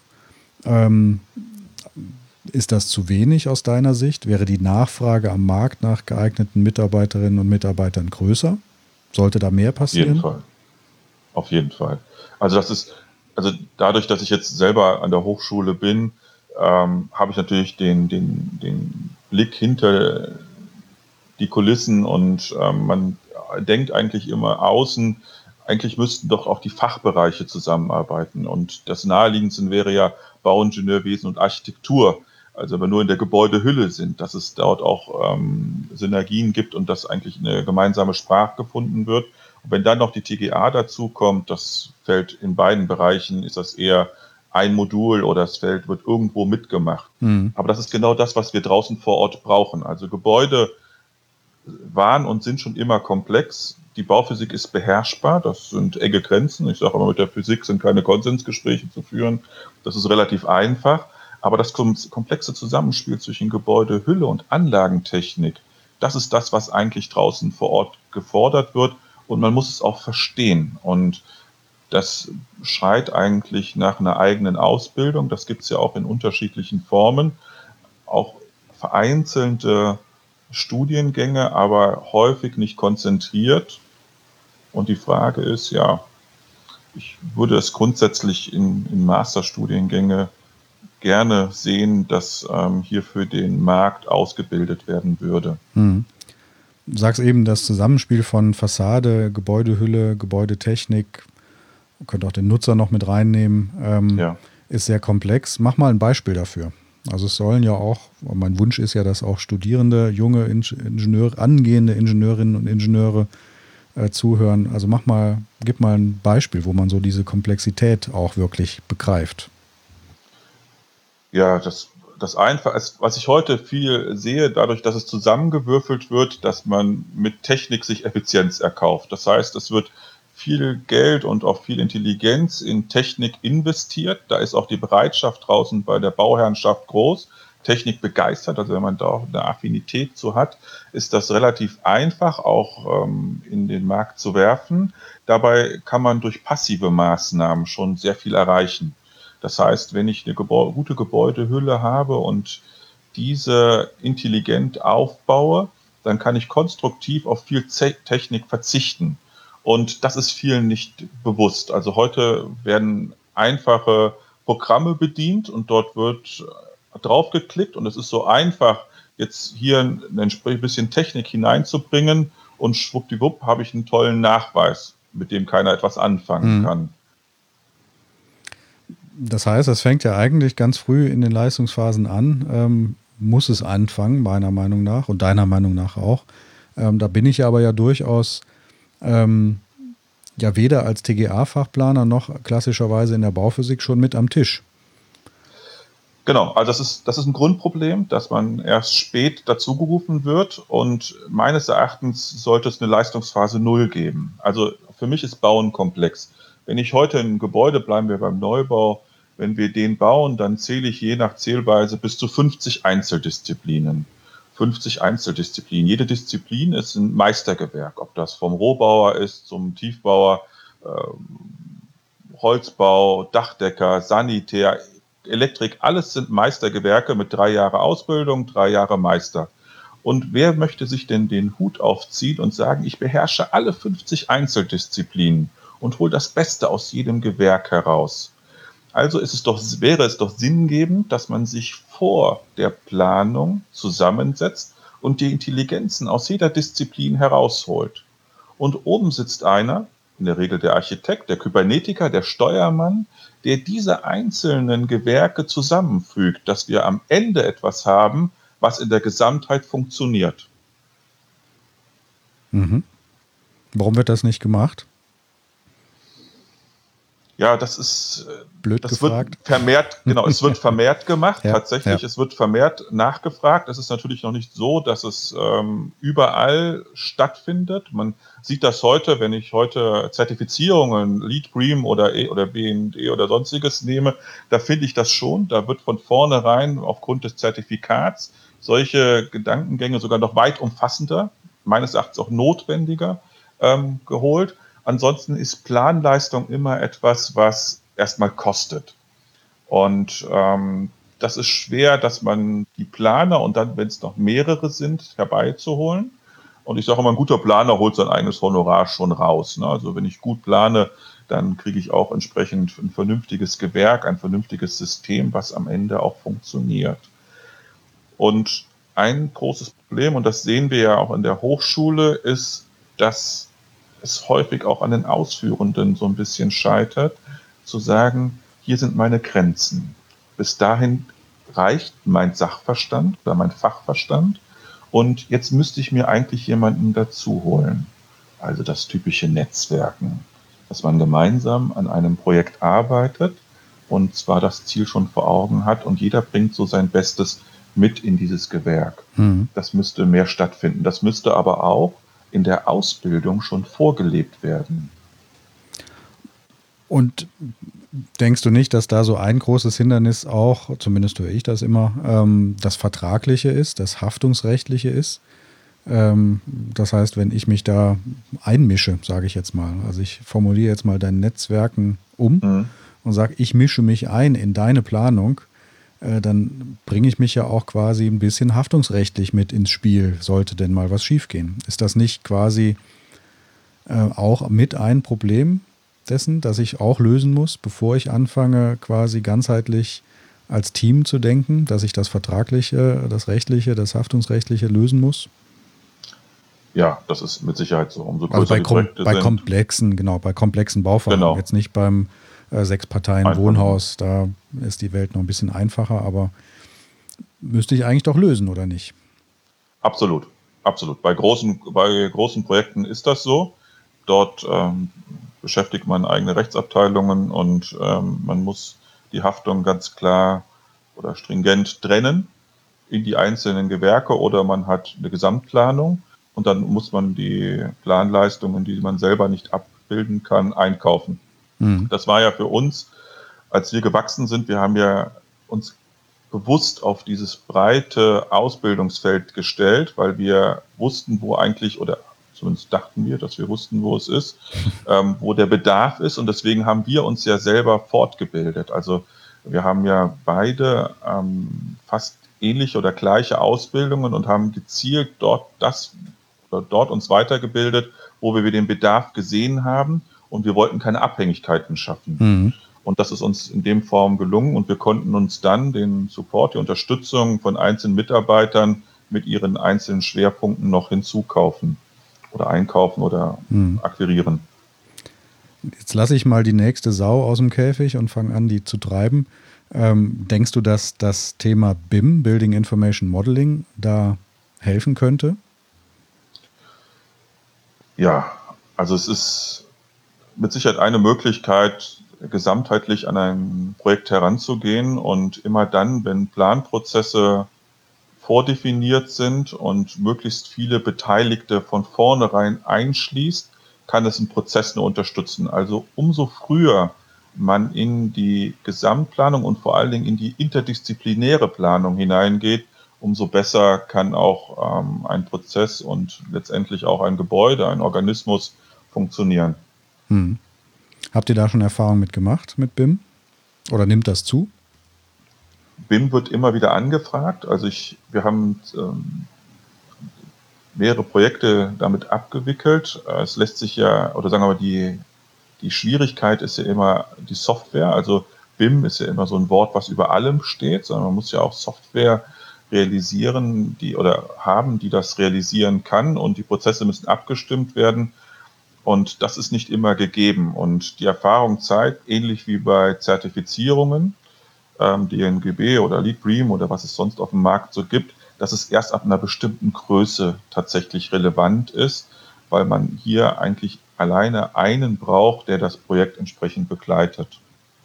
Ist das zu wenig aus deiner Sicht? Wäre die Nachfrage am Markt nach geeigneten Mitarbeiterinnen und Mitarbeitern größer? Sollte da mehr Auf jeden passieren? Fall. Auf jeden Fall. Also dadurch, dass ich jetzt selber an der Hochschule bin, habe ich natürlich den Blick hinter die Kulissen, und man denkt eigentlich immer außen, eigentlich müssten doch auch die Fachbereiche zusammenarbeiten, und das Naheliegendste wäre ja Bauingenieurwesen und Architektur. Also wenn wir nur in der Gebäudehülle sind, dass es dort auch Synergien gibt und dass eigentlich eine gemeinsame Sprache gefunden wird. Und wenn dann noch die TGA dazu kommt, das fällt in beiden Bereichen, ist das eher ein Modul, oder das Feld wird irgendwo mitgemacht. Aber das ist genau das, was wir draußen vor Ort brauchen. Also Gebäude waren und sind schon immer komplex. Die Bauphysik ist beherrschbar, das sind enge Grenzen. Ich sage immer, mit der Physik sind keine Konsensgespräche zu führen. Das ist relativ einfach. Aber das komplexe Zusammenspiel zwischen Gebäudehülle und Anlagentechnik, das ist das, was eigentlich draußen vor Ort gefordert wird. Und man muss es auch verstehen. Und das schreit eigentlich nach einer eigenen Ausbildung. Das gibt es ja auch in unterschiedlichen Formen. Auch vereinzelte Studiengänge, aber häufig nicht konzentriert. Und die Frage ist, ja, ich würde es grundsätzlich in Masterstudiengänge gerne sehen, dass hier für den Markt ausgebildet werden würde. Du sagst eben, das Zusammenspiel von Fassade, Gebäudehülle, Gebäudetechnik, man könnte auch den Nutzer noch mit reinnehmen, Ja. ist sehr komplex. Mach mal ein Beispiel dafür. Also es sollen ja auch, mein Wunsch ist ja, dass auch Studierende, junge Ingenieure, angehende Ingenieurinnen und Ingenieure zuhören. Also gib mal ein Beispiel, wo man so diese Komplexität auch wirklich begreift. Ja, das einfach, was ich heute viel sehe, dadurch, dass es zusammengewürfelt wird, dass man mit Technik sich Effizienz erkauft. Das heißt, es wird viel Geld und auch viel Intelligenz in Technik investiert. Da ist auch die Bereitschaft draußen bei der Bauherrenschaft groß. Technik begeistert, also wenn man da auch eine Affinität zu hat, ist das relativ einfach auch in den Markt zu werfen. Dabei kann man durch passive Maßnahmen schon sehr viel erreichen. Das heißt, wenn ich eine gute Gebäudehülle habe und diese intelligent aufbaue, dann kann ich konstruktiv auf viel Technik verzichten. Und das ist vielen nicht bewusst. Also heute werden einfache Programme bedient, und dort wird draufgeklickt, und es ist so einfach, jetzt hier ein bisschen Technik hineinzubringen, und schwuppdiwupp habe ich einen tollen Nachweis, mit dem keiner etwas anfangen kann. Das heißt, es fängt ja eigentlich ganz früh in den Leistungsphasen an, muss es anfangen, meiner Meinung nach und deiner Meinung nach auch. Da bin ich aber ja durchaus ja weder als TGA-Fachplaner noch klassischerweise in der Bauphysik schon mit am Tisch. Genau, also das ist ein Grundproblem, dass man erst spät dazugerufen wird, und meines Erachtens sollte es eine Leistungsphase 0 geben. Also für mich ist Bauen komplex. Wenn ich heute ein Gebäude, bleiben wir beim Neubau, Wenn wir den bauen, dann zähle ich je nach Zählweise bis zu 50 Einzeldisziplinen. 50 Einzeldisziplinen. Jede Disziplin ist ein Meistergewerk, ob das vom Rohbauer ist zum Tiefbauer, Holzbau, Dachdecker, Sanitär, Elektrik, alles sind Meistergewerke mit 3 Jahre Ausbildung, 3 Jahre Meister. Und wer möchte sich denn den Hut aufziehen und sagen, ich beherrsche alle 50 Einzeldisziplinen und hole das Beste aus jedem Gewerk heraus? Also wäre es doch sinngebend, dass man sich vor der Planung zusammensetzt und die Intelligenzen aus jeder Disziplin herausholt. Und oben sitzt einer, in der Regel der Architekt, der Kybernetiker, der Steuermann, der diese einzelnen Gewerke zusammenfügt, dass wir am Ende etwas haben, was in der Gesamtheit funktioniert. Mhm. Warum wird das nicht gemacht? Ja, das ist, Blöd das wird gefragt. es wird vermehrt gemacht, Ja, tatsächlich. ja. Es wird vermehrt nachgefragt. Es ist natürlich noch nicht so, dass es überall stattfindet. Man sieht das heute, wenn ich heute Zertifizierungen, Lead Bream oder BND oder sonstiges nehme, da finde ich das schon. Da wird von vornherein aufgrund des Zertifikats solche Gedankengänge sogar noch weit umfassender, meines Erachtens auch notwendiger, geholt. Ansonsten ist Planleistung immer etwas, was erstmal kostet. Und das ist schwer, dass man die Planer und dann, wenn es noch mehrere sind, herbeizuholen. Und ich sage immer, ein guter Planer holt sein eigenes Honorar schon raus. Ne? Also wenn ich gut plane, dann kriege ich auch entsprechend ein vernünftiges Gewerk, ein vernünftiges System, was am Ende auch funktioniert. Und ein großes Problem, und das sehen wir ja auch in der Hochschule, ist, dass es häufig auch an den Ausführenden so ein bisschen scheitert, zu sagen, hier sind meine Grenzen. Bis dahin reicht mein Sachverstand oder mein Fachverstand und jetzt müsste ich mir eigentlich jemanden dazu holen. Also das typische Netzwerken, dass man gemeinsam an einem Projekt arbeitet und zwar das Ziel schon vor Augen hat und jeder bringt so sein Bestes mit in dieses Gewerk. Mhm. Das müsste mehr stattfinden. Das müsste aber auch in der Ausbildung schon vorgelebt werden. Und denkst du nicht, dass da so ein großes Hindernis auch, zumindest höre ich das immer, das Vertragliche ist, das Haftungsrechtliche ist? Das heißt, wenn ich mich da einmische, sage ich jetzt mal, also ich formuliere jetzt mal dein Netzwerken um und sage, ich mische mich ein in deine Planung, dann bringe ich mich ja auch quasi ein bisschen haftungsrechtlich mit ins Spiel, sollte denn mal was schiefgehen. Ist das nicht quasi auch mit ein Problem dessen, das ich auch lösen muss, bevor ich anfange, quasi ganzheitlich als Team zu denken, dass ich das Vertragliche, das Rechtliche, das Haftungsrechtliche lösen muss? Ja, das ist mit Sicherheit so. Umso Also größer die Projekte bei sind. komplexen Bauvorhaben, Genau. jetzt nicht beim 6-Parteien-Wohnhaus, da ist die Welt noch ein bisschen einfacher, aber müsste ich eigentlich doch lösen, oder nicht? Absolut, absolut. Bei großen Projekten ist das so. Dort beschäftigt man eigene Rechtsabteilungen und man muss die Haftung ganz klar oder stringent trennen in die einzelnen Gewerke oder man hat eine Gesamtplanung und dann muss man die Planleistungen, die man selber nicht abbilden kann, einkaufen. Mhm. Das war ja für uns, als wir gewachsen sind, wir haben ja uns bewusst auf dieses breite Ausbildungsfeld gestellt, weil wir wussten, wo eigentlich, oder zumindest dachten wir, dass wir wussten, wo es ist, wo der Bedarf ist. Und deswegen haben wir uns ja selber fortgebildet. Also wir haben ja beide fast ähnliche oder gleiche Ausbildungen und haben gezielt dort uns weitergebildet, wo wir den Bedarf gesehen haben. Und wir wollten keine Abhängigkeiten schaffen. Mhm. Und das ist uns in dem Form gelungen und wir konnten uns dann den Support, die Unterstützung von einzelnen Mitarbeitern mit ihren einzelnen Schwerpunkten noch hinzukaufen oder einkaufen oder akquirieren. Jetzt lasse ich mal die nächste Sau aus dem Käfig und fange an, die zu treiben. Denkst du, dass das Thema BIM, Building Information Modeling, da helfen könnte? Ja, also es ist mit Sicherheit eine Möglichkeit, gesamtheitlich an ein Projekt heranzugehen und immer dann, wenn Planprozesse vordefiniert sind und möglichst viele Beteiligte von vornherein einschließt, kann es einen Prozess nur unterstützen. Also umso früher man in die Gesamtplanung und vor allen Dingen in die interdisziplinäre Planung hineingeht, umso besser kann auch ein Prozess und letztendlich auch ein Gebäude, ein Organismus funktionieren. Habt ihr da schon Erfahrung mitgemacht mit BIM? Oder nimmt das zu? BIM wird immer wieder angefragt. Also wir haben mehrere Projekte damit abgewickelt. Es lässt sich ja, oder sagen wir mal, die Schwierigkeit ist ja immer die Software. Also BIM ist ja immer so ein Wort, was über allem steht, sondern man muss ja auch Software realisieren, die das realisieren kann, und die Prozesse müssen abgestimmt werden. Und das ist nicht immer gegeben. Und die Erfahrung zeigt, ähnlich wie bei Zertifizierungen, DNGB oder Lead BREEAM oder was es sonst auf dem Markt so gibt, dass es erst ab einer bestimmten Größe tatsächlich relevant ist, weil man hier eigentlich alleine einen braucht, der das Projekt entsprechend begleitet.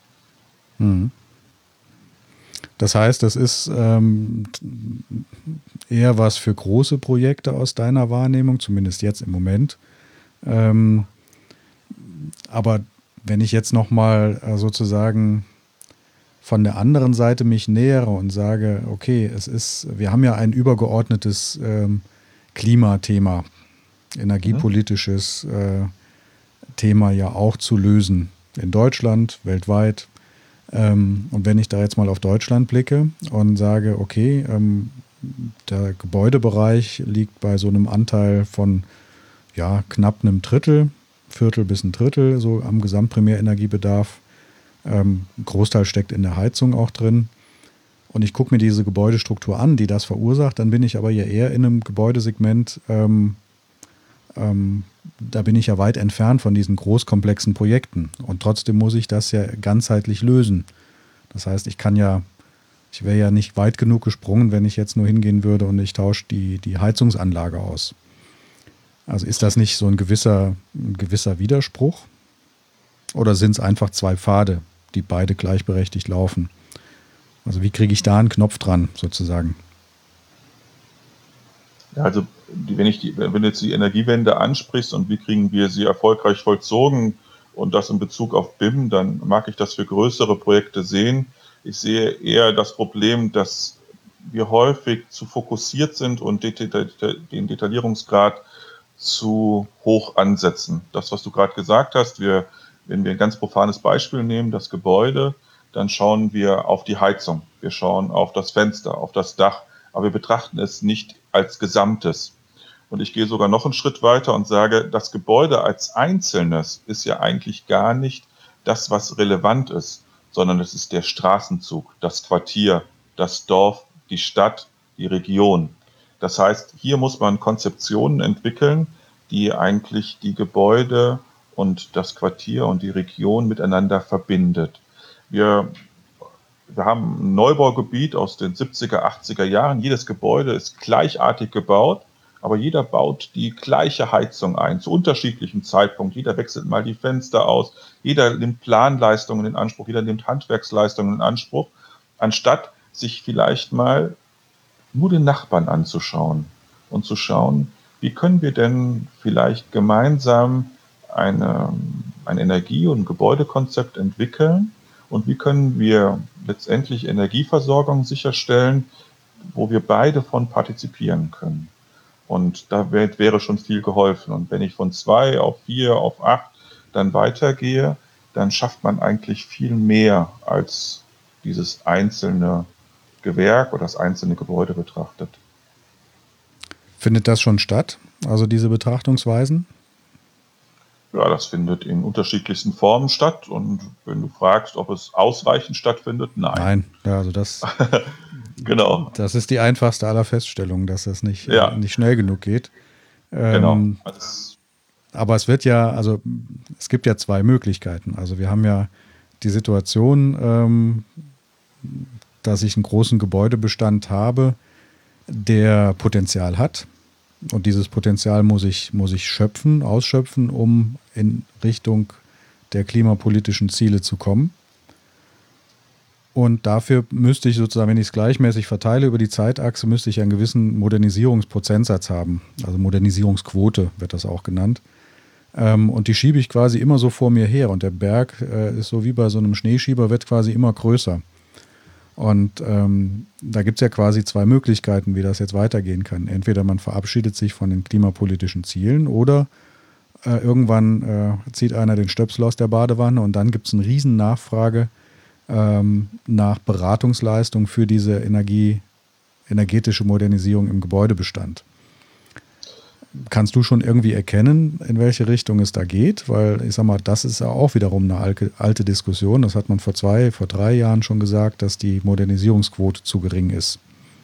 Das heißt, das ist eher was für große Projekte aus deiner Wahrnehmung, zumindest jetzt im Moment. Aber wenn ich jetzt nochmal sozusagen von der anderen Seite mich nähere und sage, okay, wir haben ja ein übergeordnetes Klimathema, energiepolitisches Thema ja auch zu lösen. In Deutschland, weltweit. Und wenn ich da jetzt mal auf Deutschland blicke und sage, okay, der Gebäudebereich liegt bei so einem Anteil von knapp einem Drittel, Viertel bis ein Drittel, so am Gesamtprimärenergiebedarf. Ein Großteil steckt in der Heizung auch drin. Und ich gucke mir diese Gebäudestruktur an, die das verursacht, dann bin ich aber ja eher in einem Gebäudesegment, da bin ich ja weit entfernt von diesen großkomplexen Projekten. Und trotzdem muss ich das ja ganzheitlich lösen. Das heißt, ich wäre ja nicht weit genug gesprungen, wenn ich jetzt nur hingehen würde und ich tausche die Heizungsanlage aus. Also ist das nicht so ein gewisser Widerspruch? Oder sind es einfach zwei Pfade, die beide gleichberechtigt laufen? Also wie kriege ich da einen Knopf dran, sozusagen? Ja, also wenn du jetzt die Energiewende ansprichst und wie kriegen wir sie erfolgreich vollzogen und das in Bezug auf BIM, dann mag ich das für größere Projekte sehen. Ich sehe eher das Problem, dass wir häufig zu fokussiert sind und den Detaillierungsgrad zu hoch ansetzen. Das, was du gerade gesagt hast, wenn wir ein ganz profanes Beispiel nehmen, das Gebäude, dann schauen wir auf die Heizung, wir schauen auf das Fenster, auf das Dach, aber wir betrachten es nicht als Gesamtes. Und ich gehe sogar noch einen Schritt weiter und sage, das Gebäude als Einzelnes ist ja eigentlich gar nicht das, was relevant ist, sondern es ist der Straßenzug, das Quartier, das Dorf, die Stadt, die Region. Das heißt, hier muss man Konzeptionen entwickeln, die eigentlich die Gebäude und das Quartier und die Region miteinander verbindet. Wir haben ein Neubaugebiet aus den 70er, 80er Jahren. Jedes Gebäude ist gleichartig gebaut, aber jeder baut die gleiche Heizung ein, zu unterschiedlichem Zeitpunkt. Jeder wechselt mal die Fenster aus, jeder nimmt Planleistungen in Anspruch, jeder nimmt Handwerksleistungen in Anspruch, anstatt sich vielleicht mal nur den Nachbarn anzuschauen und zu schauen, wie können wir denn vielleicht gemeinsam ein Energie- und Gebäudekonzept entwickeln und wie können wir letztendlich Energieversorgung sicherstellen, wo wir beide von partizipieren können. Und da wäre schon viel geholfen. Und wenn ich von 2 auf 4 auf 8 dann weitergehe, dann schafft man eigentlich viel mehr als dieses einzelne Gewerk oder das einzelne Gebäude betrachtet. Findet das schon statt? Also diese Betrachtungsweisen? Ja, das findet in unterschiedlichsten Formen statt. Und wenn du fragst, ob es ausreichend stattfindet, nein. Nein, ja, also das, genau. Das ist die einfachste aller Feststellungen, dass das nicht schnell genug geht. Genau. Aber es gibt ja zwei Möglichkeiten. Also wir haben ja die Situation, dass ich einen großen Gebäudebestand habe, der Potenzial hat. Und dieses Potenzial muss ich ausschöpfen, um in Richtung der klimapolitischen Ziele zu kommen. Und dafür müsste ich sozusagen, wenn ich es gleichmäßig verteile über die Zeitachse, müsste ich einen gewissen Modernisierungsprozentsatz haben. Also Modernisierungsquote wird das auch genannt. Und die schiebe ich quasi immer so vor mir her. Und der Berg ist so wie bei so einem Schneeschieber, wird quasi immer größer. Und da gibt es ja quasi zwei Möglichkeiten, wie das jetzt weitergehen kann. Entweder man verabschiedet sich von den klimapolitischen Zielen oder irgendwann zieht einer den Stöpsel aus der Badewanne und dann gibt es eine riesen Nachfrage nach Beratungsleistung für diese energetische Modernisierung im Gebäudebestand. Kannst du schon irgendwie erkennen, in welche Richtung es da geht? Weil ich sag mal, das ist ja auch wiederum eine alte Diskussion. Das hat man vor 3 Jahren schon gesagt, dass die Modernisierungsquote zu gering ist.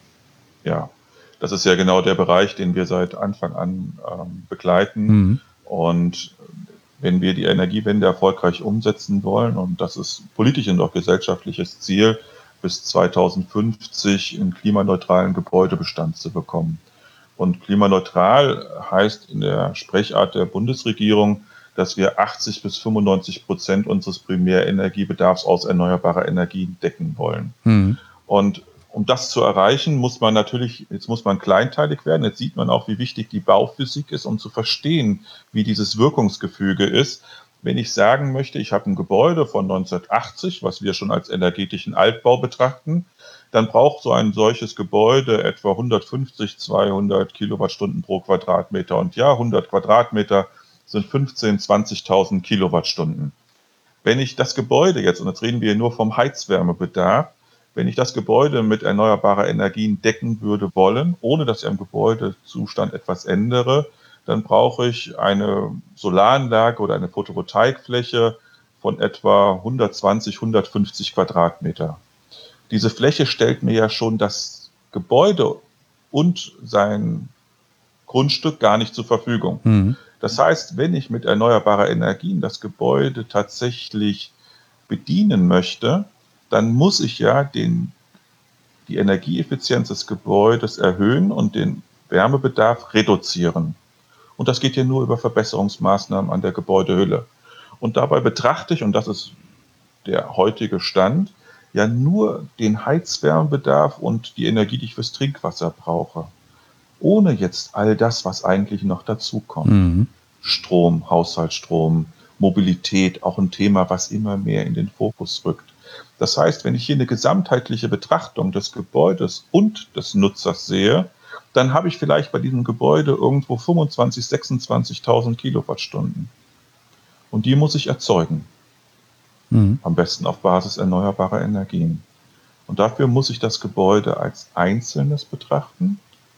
Ja, das ist ja genau der Bereich, den wir seit Anfang an begleiten. Mhm. Und wenn wir die Energiewende erfolgreich umsetzen wollen, und das ist politisch und auch gesellschaftliches Ziel, bis 2050 einen klimaneutralen Gebäudebestand zu bekommen. Und klimaneutral heißt in der Sprechart der Bundesregierung, dass wir 80-95% unseres Primärenergiebedarfs aus erneuerbarer Energien decken wollen. Mhm. Und um das zu erreichen, jetzt muss man kleinteilig werden. Jetzt sieht man auch, wie wichtig die Bauphysik ist, um zu verstehen, wie dieses Wirkungsgefüge ist. Wenn ich sagen möchte, ich habe ein Gebäude von 1980, was wir schon als energetischen Altbau betrachten, dann braucht so ein solches Gebäude etwa 150, 200 Kilowattstunden pro Quadratmeter. Und ja, 100 Quadratmeter sind 15.000, 20.000 Kilowattstunden. Wenn ich das Gebäude jetzt, und jetzt reden wir nur vom Heizwärmebedarf, wenn ich das Gebäude mit erneuerbarer Energien decken würde wollen, ohne dass ich am Gebäudezustand etwas ändere, dann brauche ich eine Solaranlage oder eine Photovoltaikfläche von etwa 120, 150 Quadratmeter. Diese Fläche stellt mir ja schon das Gebäude und sein Grundstück gar nicht zur Verfügung. Mhm. Das heißt, wenn ich mit erneuerbarer Energien das Gebäude tatsächlich bedienen möchte, dann muss ich ja die Energieeffizienz des Gebäudes erhöhen und den Wärmebedarf reduzieren. Und das geht ja nur über Verbesserungsmaßnahmen an der Gebäudehülle. Und dabei betrachte ich, und das ist der heutige Stand, ja nur den Heizwärmebedarf und die Energie, die ich fürs Trinkwasser brauche. Ohne jetzt all das, was eigentlich noch dazukommt. Mhm. Strom, Haushaltsstrom, Mobilität, auch ein Thema, was immer mehr in den Fokus rückt. Das heißt, wenn ich hier eine gesamtheitliche Betrachtung des Gebäudes und des Nutzers sehe, dann habe ich vielleicht bei diesem Gebäude irgendwo 25.000, 26.000 Kilowattstunden. Und die muss ich erzeugen. Mhm. Am besten auf Basis erneuerbarer Energien. Und dafür muss ich das Gebäude als Einzelnes betrachten,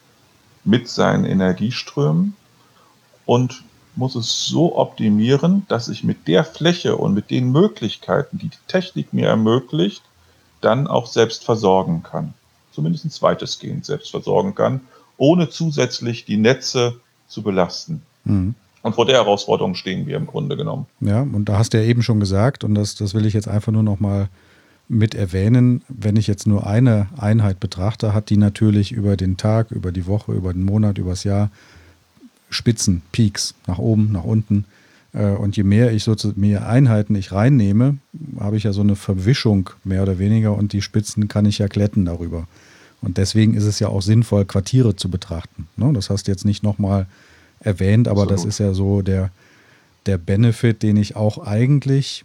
mit seinen Energieströmen, und muss es so optimieren, dass ich mit der Fläche und mit den Möglichkeiten, die die Technik mir ermöglicht, dann auch selbst versorgen kann. Zumindest weitestgehend selbst versorgen kann, ohne zusätzlich die Netze zu belasten. Mhm. Und vor der Herausforderung stehen wir im Grunde genommen. Ja, und da hast du ja eben schon gesagt, und das will ich jetzt einfach nur noch mal mit erwähnen, wenn ich jetzt nur eine Einheit betrachte, hat die natürlich über den Tag, über die Woche, über den Monat, übers Jahr Spitzen, Peaks, nach oben, nach unten. Und je mehr mehr Einheiten ich reinnehme, habe ich ja so eine Verwischung mehr oder weniger und die Spitzen kann ich ja glätten darüber. Und deswegen ist es ja auch sinnvoll, Quartiere zu betrachten. Ne? Das hast du jetzt nicht nochmal erwähnt, aber das Absolut. ist ja so der Benefit, den ich auch eigentlich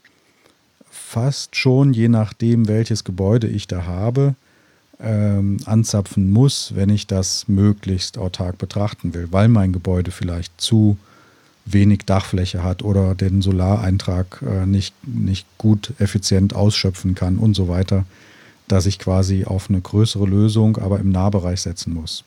fast schon, je nachdem, welches Gebäude ich da habe, anzapfen muss, wenn ich das möglichst autark betrachten will, weil mein Gebäude vielleicht zu wenig Dachfläche hat oder den Solareintrag nicht gut effizient ausschöpfen kann und so weiter, dass ich quasi auf eine größere Lösung, aber im Nahbereich setzen muss.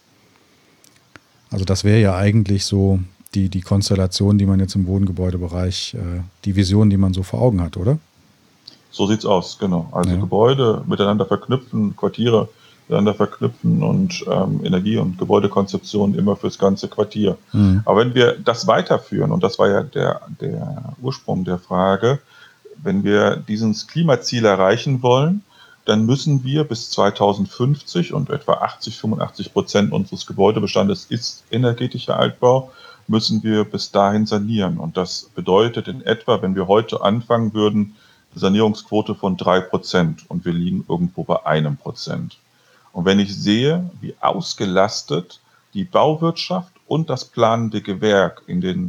Also das wäre ja eigentlich so die Konstellation, die man jetzt im Wohngebäudebereich, die Vision, die man so vor Augen hat, oder? So sieht's aus, genau. Also Ja. Gebäude miteinander verknüpfen, Quartiere miteinander verknüpfen und Energie- und Gebäudekonzeption immer fürs ganze Quartier. Mhm. Aber wenn wir das weiterführen, und das war ja der Ursprung der Frage, wenn wir dieses Klimaziel erreichen wollen, dann müssen wir bis 2050, und etwa 80-85% unseres Gebäudebestandes ist energetischer Altbau, müssen wir bis dahin sanieren. Und das bedeutet in etwa, wenn wir heute anfangen würden, eine Sanierungsquote von 3% und wir liegen irgendwo bei 1%. Und wenn ich sehe, wie ausgelastet die Bauwirtschaft und das planende Gewerk in den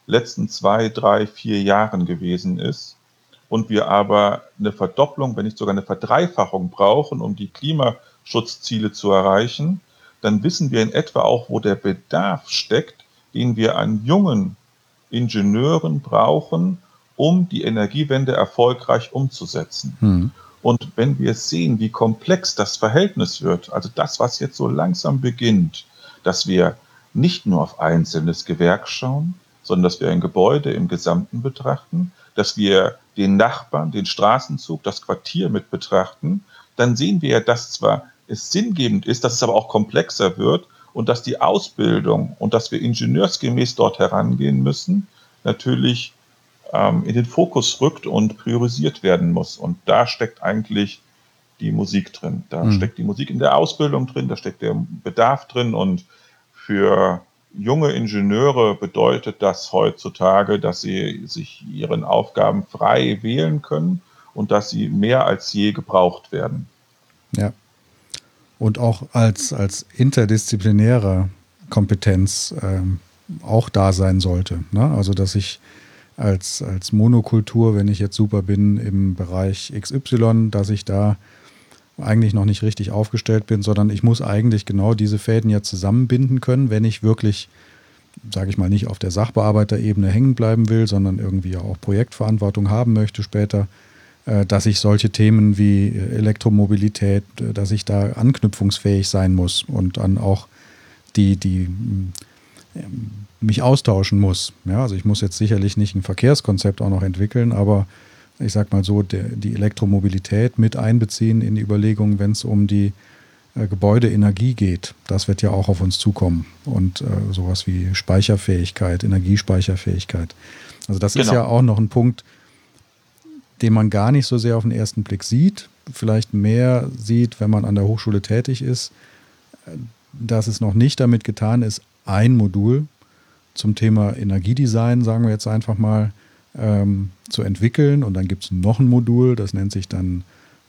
letzten 2, 3, 4 Jahren gewesen ist und wir aber eine Verdopplung, wenn nicht sogar eine Verdreifachung brauchen, um die Klimaschutzziele zu erreichen, dann wissen wir in etwa auch, wo der Bedarf steckt, den wir an jungen Ingenieuren brauchen, um die Energiewende erfolgreich umzusetzen. Und wenn wir sehen, wie komplex das Verhältnis wird, also das, was jetzt so langsam beginnt, dass wir nicht nur auf einzelnes Gewerk schauen, sondern dass wir ein Gebäude im Gesamten betrachten, dass wir den Nachbarn, den Straßenzug, das Quartier mit betrachten, dann sehen wir ja, dass zwar es sinngebend ist, dass es aber auch komplexer wird und dass die Ausbildung und dass wir ingenieursgemäß dort herangehen müssen, natürlich in den Fokus rückt und priorisiert werden muss. Und da steckt eigentlich die Musik drin. Da steckt die Musik in der Ausbildung drin, da steckt der Bedarf drin. Und für junge Ingenieure bedeutet das heutzutage, dass sie sich ihren Aufgaben frei wählen können und dass sie mehr als je gebraucht werden. Ja. Und auch als interdisziplinäre Kompetenz auch da sein sollte. Ne? Also dass ich als Monokultur, wenn ich jetzt super bin im Bereich XY, dass ich da eigentlich noch nicht richtig aufgestellt bin, sondern ich muss eigentlich genau diese Fäden ja zusammenbinden können, wenn ich wirklich, sage ich mal, nicht auf der Sachbearbeiterebene hängen bleiben will, sondern irgendwie auch Projektverantwortung haben möchte später, dass ich solche Themen wie Elektromobilität, dass ich da anknüpfungsfähig sein muss und dann auch die mich austauschen muss. Ja, also ich muss jetzt sicherlich nicht ein Verkehrskonzept auch noch entwickeln, aber ich sag mal so, die Elektromobilität mit einbeziehen in die Überlegungen, wenn es um die Gebäudeenergie geht. Das wird ja auch auf uns zukommen. Und sowas wie Speicherfähigkeit, Energiespeicherfähigkeit. Also das ist ja auch noch ein Punkt, den man gar nicht so sehr auf den ersten Blick sieht, vielleicht mehr sieht, wenn man an der Hochschule tätig ist, dass es noch nicht damit getan ist, ein Modul zum Thema Energiedesign, sagen wir jetzt einfach mal, zu entwickeln. Und dann gibt es noch ein Modul, das nennt sich dann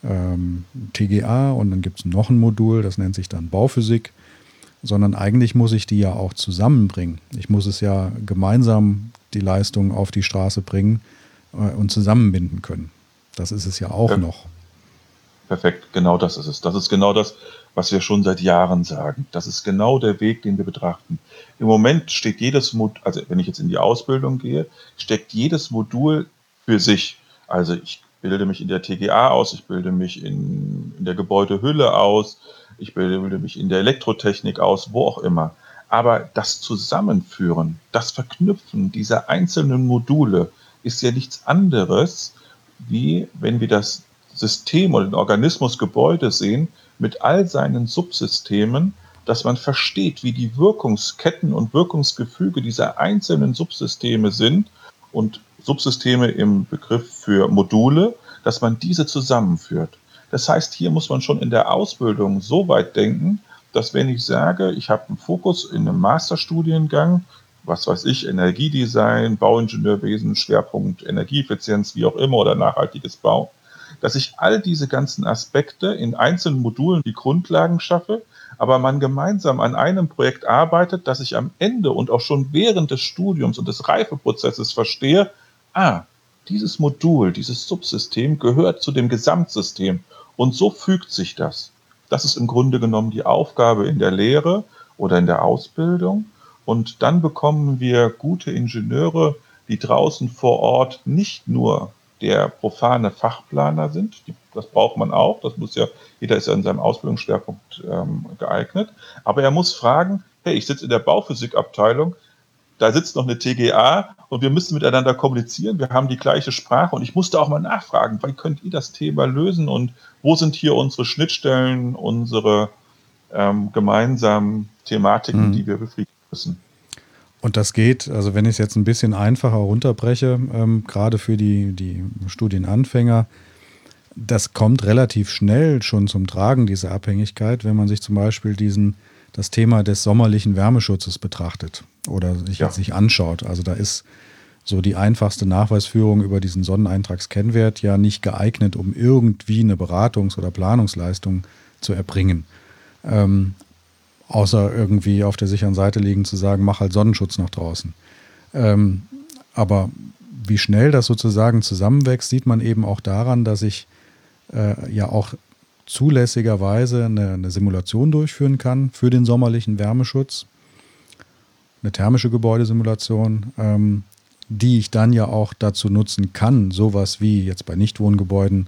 TGA, und dann gibt es noch ein Modul, das nennt sich dann Bauphysik, sondern eigentlich muss ich die ja auch zusammenbringen. Ich muss es ja gemeinsam die Leistung auf die Straße bringen und zusammenbinden können. Das ist es ja auch noch. Perfekt, genau das ist es. Das ist genau das, was wir schon seit Jahren sagen. Das ist genau der Weg, den wir betrachten. Im Moment steht jedes Modul, also wenn ich jetzt in die Ausbildung gehe, steckt jedes Modul für sich. Also ich bilde mich in der TGA aus, ich bilde mich in der Gebäudehülle aus, ich bilde mich in der Elektrotechnik aus, wo auch immer. Aber das Zusammenführen, das Verknüpfen dieser einzelnen Module ist ja nichts anderes, wie wenn wir das System oder den Organismus Gebäude sehen, mit all seinen Subsystemen, dass man versteht, wie die Wirkungsketten und Wirkungsgefüge dieser einzelnen Subsysteme sind und Subsysteme im Begriff für Module, dass man diese zusammenführt. Das heißt, hier muss man schon in der Ausbildung so weit denken, dass wenn ich sage, ich habe einen Fokus in einem Masterstudiengang, was weiß ich, Energiedesign, Bauingenieurwesen, Schwerpunkt Energieeffizienz, wie auch immer, oder nachhaltiges Bauen, dass ich all diese ganzen Aspekte in einzelnen Modulen die Grundlagen schaffe, aber man gemeinsam an einem Projekt arbeitet, dass ich am Ende und auch schon während des Studiums und des Reifeprozesses verstehe, dieses Modul, dieses Subsystem gehört zu dem Gesamtsystem und so fügt sich das. Das ist im Grunde genommen die Aufgabe in der Lehre oder in der Ausbildung, und dann bekommen wir gute Ingenieure, die draußen vor Ort nicht nur der profane Fachplaner sind, das braucht man auch, das muss ja, jeder ist ja in seinem Ausbildungsschwerpunkt geeignet, aber er muss fragen, hey, ich sitze in der Bauphysikabteilung, da sitzt noch eine TGA und wir müssen miteinander kommunizieren, wir haben die gleiche Sprache und ich musste auch mal nachfragen, wie könnt ihr das Thema lösen und wo sind hier unsere Schnittstellen, unsere gemeinsamen Thematiken, die wir befriedigen müssen. Und das geht, also wenn ich es jetzt ein bisschen einfacher runterbreche, gerade für die Studienanfänger, das kommt relativ schnell schon zum Tragen, diese Abhängigkeit, wenn man sich zum Beispiel das Thema des sommerlichen Wärmeschutzes betrachtet oder sich anschaut. Also da ist so die einfachste Nachweisführung über diesen Sonneneintragskennwert ja nicht geeignet, um irgendwie eine Beratungs- oder Planungsleistung zu erbringen. Außer irgendwie auf der sicheren Seite liegen zu sagen, mach halt Sonnenschutz nach draußen. Aber wie schnell das sozusagen zusammenwächst, sieht man eben auch daran, dass ich ja auch zulässigerweise eine Simulation durchführen kann für den sommerlichen Wärmeschutz, eine thermische Gebäudesimulation, die ich dann ja auch dazu nutzen kann, sowas wie jetzt bei Nichtwohngebäuden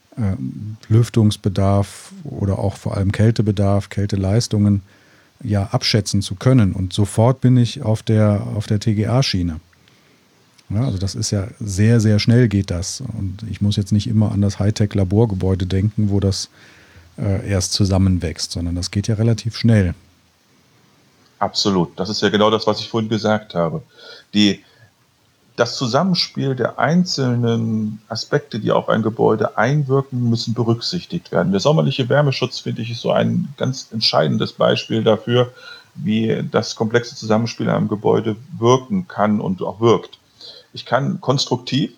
Lüftungsbedarf oder auch vor allem Kältebedarf, Kälteleistungen ja abschätzen zu können. Und sofort bin ich auf der TGA-Schiene. Ja, also das ist ja sehr, sehr schnell geht das. Und ich muss jetzt nicht immer an das Hightech-Laborgebäude denken, wo das erst zusammenwächst, sondern das geht ja relativ schnell. Absolut. Das ist ja genau das, was ich vorhin gesagt habe. Das Zusammenspiel der einzelnen Aspekte, die auf ein Gebäude einwirken, müssen berücksichtigt werden. Der sommerliche Wärmeschutz, finde ich, ist so ein ganz entscheidendes Beispiel dafür, wie das komplexe Zusammenspiel einem Gebäude wirken kann und auch wirkt. Ich kann konstruktiv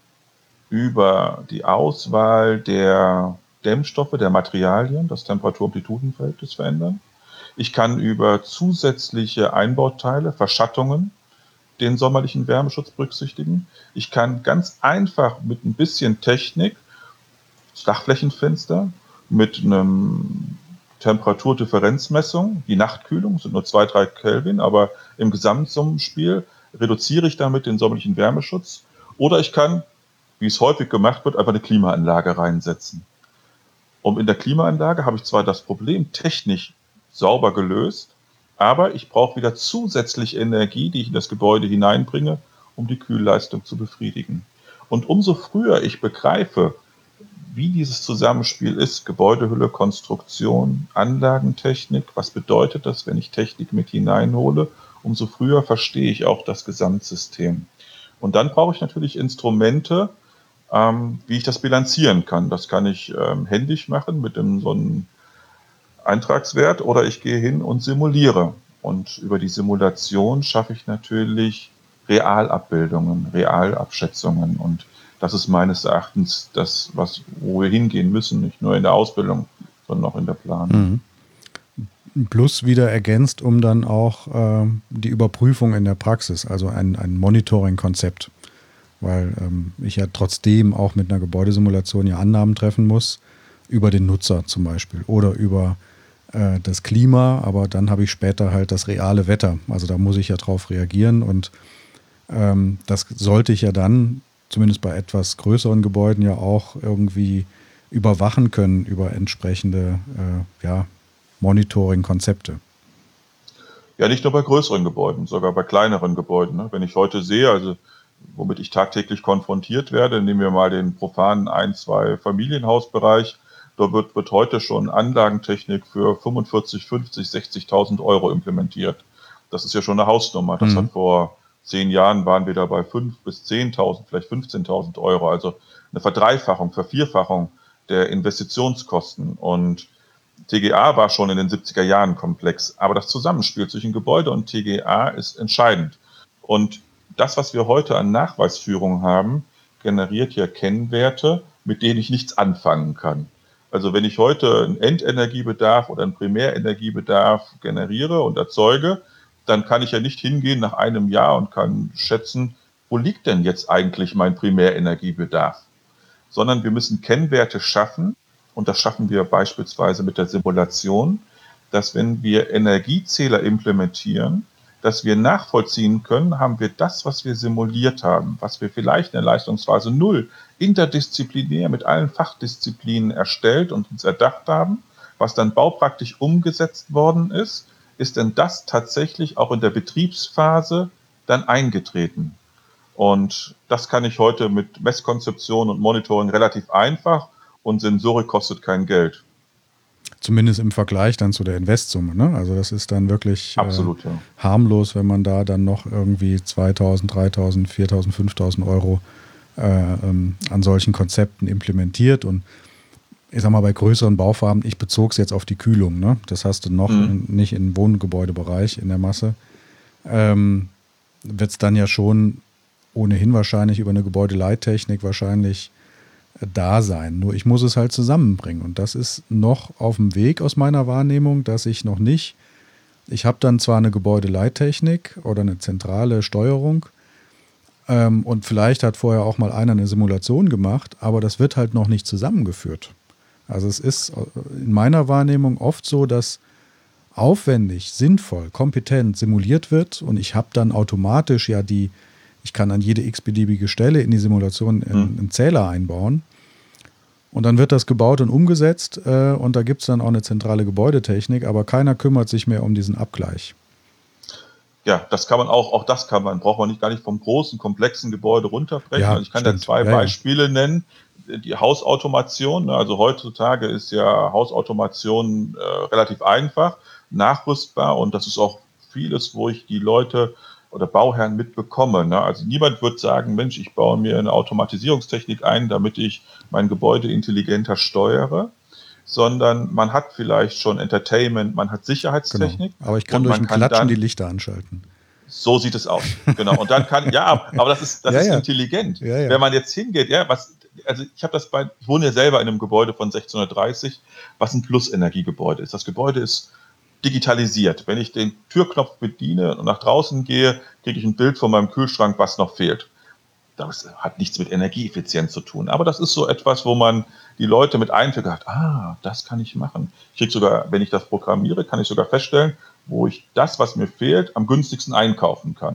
über die Auswahl der Dämmstoffe, der Materialien, das Temperatur-Amplitudenverhältnis verändern. Ich kann über zusätzliche Einbauteile, Verschattungen, den sommerlichen Wärmeschutz berücksichtigen. Ich kann ganz einfach mit ein bisschen Technik, Dachflächenfenster, mit einem Temperaturdifferenzmessung, die Nachtkühlung sind nur 2-3 Kelvin, aber im Gesamtsummenspiel reduziere ich damit den sommerlichen Wärmeschutz. Oder ich kann, wie es häufig gemacht wird, einfach eine Klimaanlage reinsetzen. Und in der Klimaanlage habe ich zwar das Problem technisch sauber gelöst, aber ich brauche wieder zusätzlich Energie, die ich in das Gebäude hineinbringe, um die Kühlleistung zu befriedigen. Und umso früher ich begreife, wie dieses Zusammenspiel ist, Gebäudehülle, Konstruktion, Anlagentechnik, was bedeutet das, wenn ich Technik mit hineinhole, umso früher verstehe ich auch das Gesamtsystem. Und dann brauche ich natürlich Instrumente, wie ich das bilanzieren kann. Das kann ich händisch machen mit so einem Eintragswert oder ich gehe hin und simuliere. Und über die Simulation schaffe ich natürlich Realabbildungen, Realabschätzungen. Und das ist meines Erachtens das, wo wir hingehen müssen, nicht nur in der Ausbildung, sondern auch in der Planung. Plus wieder ergänzt um dann auch die Überprüfung in der Praxis, also ein Monitoring-Konzept. Weil ich ja trotzdem auch mit einer Gebäudesimulation ja Annahmen treffen muss, über den Nutzer zum Beispiel oder über das Klima, aber dann habe ich später halt das reale Wetter. Also da muss ich ja drauf reagieren und das sollte ich ja dann, zumindest bei etwas größeren Gebäuden, ja auch irgendwie überwachen können über entsprechende Monitoring-Konzepte. Ja, nicht nur bei größeren Gebäuden, sogar bei kleineren Gebäuden. Ne? Wenn ich heute sehe, also womit ich tagtäglich konfrontiert werde, nehmen wir mal den profanen 1-2 Familienhausbereich. Da wird heute schon Anlagentechnik für 45, 50, 60.000 Euro implementiert. Das ist ja schon eine Hausnummer. Das hat vor 10 Jahren waren wir da bei 5.000 bis 10.000, vielleicht 15.000 Euro. Also eine Verdreifachung, Vervierfachung der Investitionskosten. Und TGA war schon in den 70er Jahren komplex. Aber das Zusammenspiel zwischen Gebäude und TGA ist entscheidend. Und das, was wir heute an Nachweisführung haben, generiert ja Kennwerte, mit denen ich nichts anfangen kann. Also wenn ich heute einen Endenergiebedarf oder einen Primärenergiebedarf generiere und erzeuge, dann kann ich ja nicht hingehen nach einem Jahr und kann schätzen, wo liegt denn jetzt eigentlich mein Primärenergiebedarf? Sondern wir müssen Kennwerte schaffen, und das schaffen wir beispielsweise mit der Simulation, dass wenn wir Energiezähler implementieren, dass wir nachvollziehen können, haben wir das, was wir simuliert haben, was wir vielleicht in der Leistungsphase 0 interdisziplinär mit allen Fachdisziplinen erstellt und uns erdacht haben, was dann baupraktisch umgesetzt worden ist denn das tatsächlich auch in der Betriebsphase dann eingetreten. Und das kann ich heute mit Messkonzeption und Monitoring relativ einfach und Sensorik kostet kein Geld. Zumindest im Vergleich dann zu der Investsumme. Ne? Also das ist dann wirklich Absolut, ja. harmlos, wenn man da dann noch irgendwie 2.000, 3.000, 4.000, 5.000 Euro an solchen Konzepten implementiert. Und ich sag mal, bei größeren Bauvorhaben, ich bezog es jetzt auf die Kühlung. Ne? Das hast du noch nicht im Wohngebäudebereich in der Masse. Wird es dann ja schon ohnehin wahrscheinlich über eine Gebäudeleittechnik wahrscheinlich da sein. Nur ich muss es halt zusammenbringen. Und das ist noch auf dem Weg aus meiner Wahrnehmung, dass ich noch nicht, ich habe dann zwar eine Gebäudeleittechnik oder eine zentrale Steuerung, Und vielleicht hat vorher auch mal einer eine Simulation gemacht, aber das wird halt noch nicht zusammengeführt. Also es ist in meiner Wahrnehmung oft so, dass aufwendig, sinnvoll, kompetent simuliert wird und ich habe dann automatisch ich kann an jede x-beliebige Stelle in die Simulation einen Zähler einbauen und dann wird das gebaut und umgesetzt und da gibt es dann auch eine zentrale Gebäudetechnik, aber keiner kümmert sich mehr um diesen Abgleich. Ja, das kann man auch das kann man, braucht man gar nicht vom großen, komplexen Gebäude runterbrechen. Ja, Also ich kann da stimmt. 2 Beispiele nennen. Die Hausautomation, also heutzutage ist ja Hausautomation relativ einfach, nachrüstbar und das ist auch vieles, wo ich die Leute oder Bauherren mitbekomme. Ne? Also niemand wird sagen, Mensch, ich baue mir eine Automatisierungstechnik ein, damit ich mein Gebäude intelligenter steuere, sondern man hat vielleicht schon Entertainment, man hat Sicherheitstechnik. Genau. Aber ich kann Und durch man ein kann Klatschen dann die Lichter anschalten. so sieht es aus, genau. Und dann aber das ist intelligent. Ja. Wenn man jetzt hingeht, also ich wohne ja selber in einem Gebäude von 1630, was ein Plusenergiegebäude ist. Das Gebäude ist digitalisiert. Wenn ich den Türknopf bediene und nach draußen gehe, kriege ich ein Bild von meinem Kühlschrank, was noch fehlt. Das hat nichts mit Energieeffizienz zu tun. Aber das ist so etwas, wo man die Leute mit einführt, das kann ich machen. Ich kriege sogar, wenn ich das programmiere, kann ich sogar feststellen, wo ich das, was mir fehlt, am günstigsten einkaufen kann.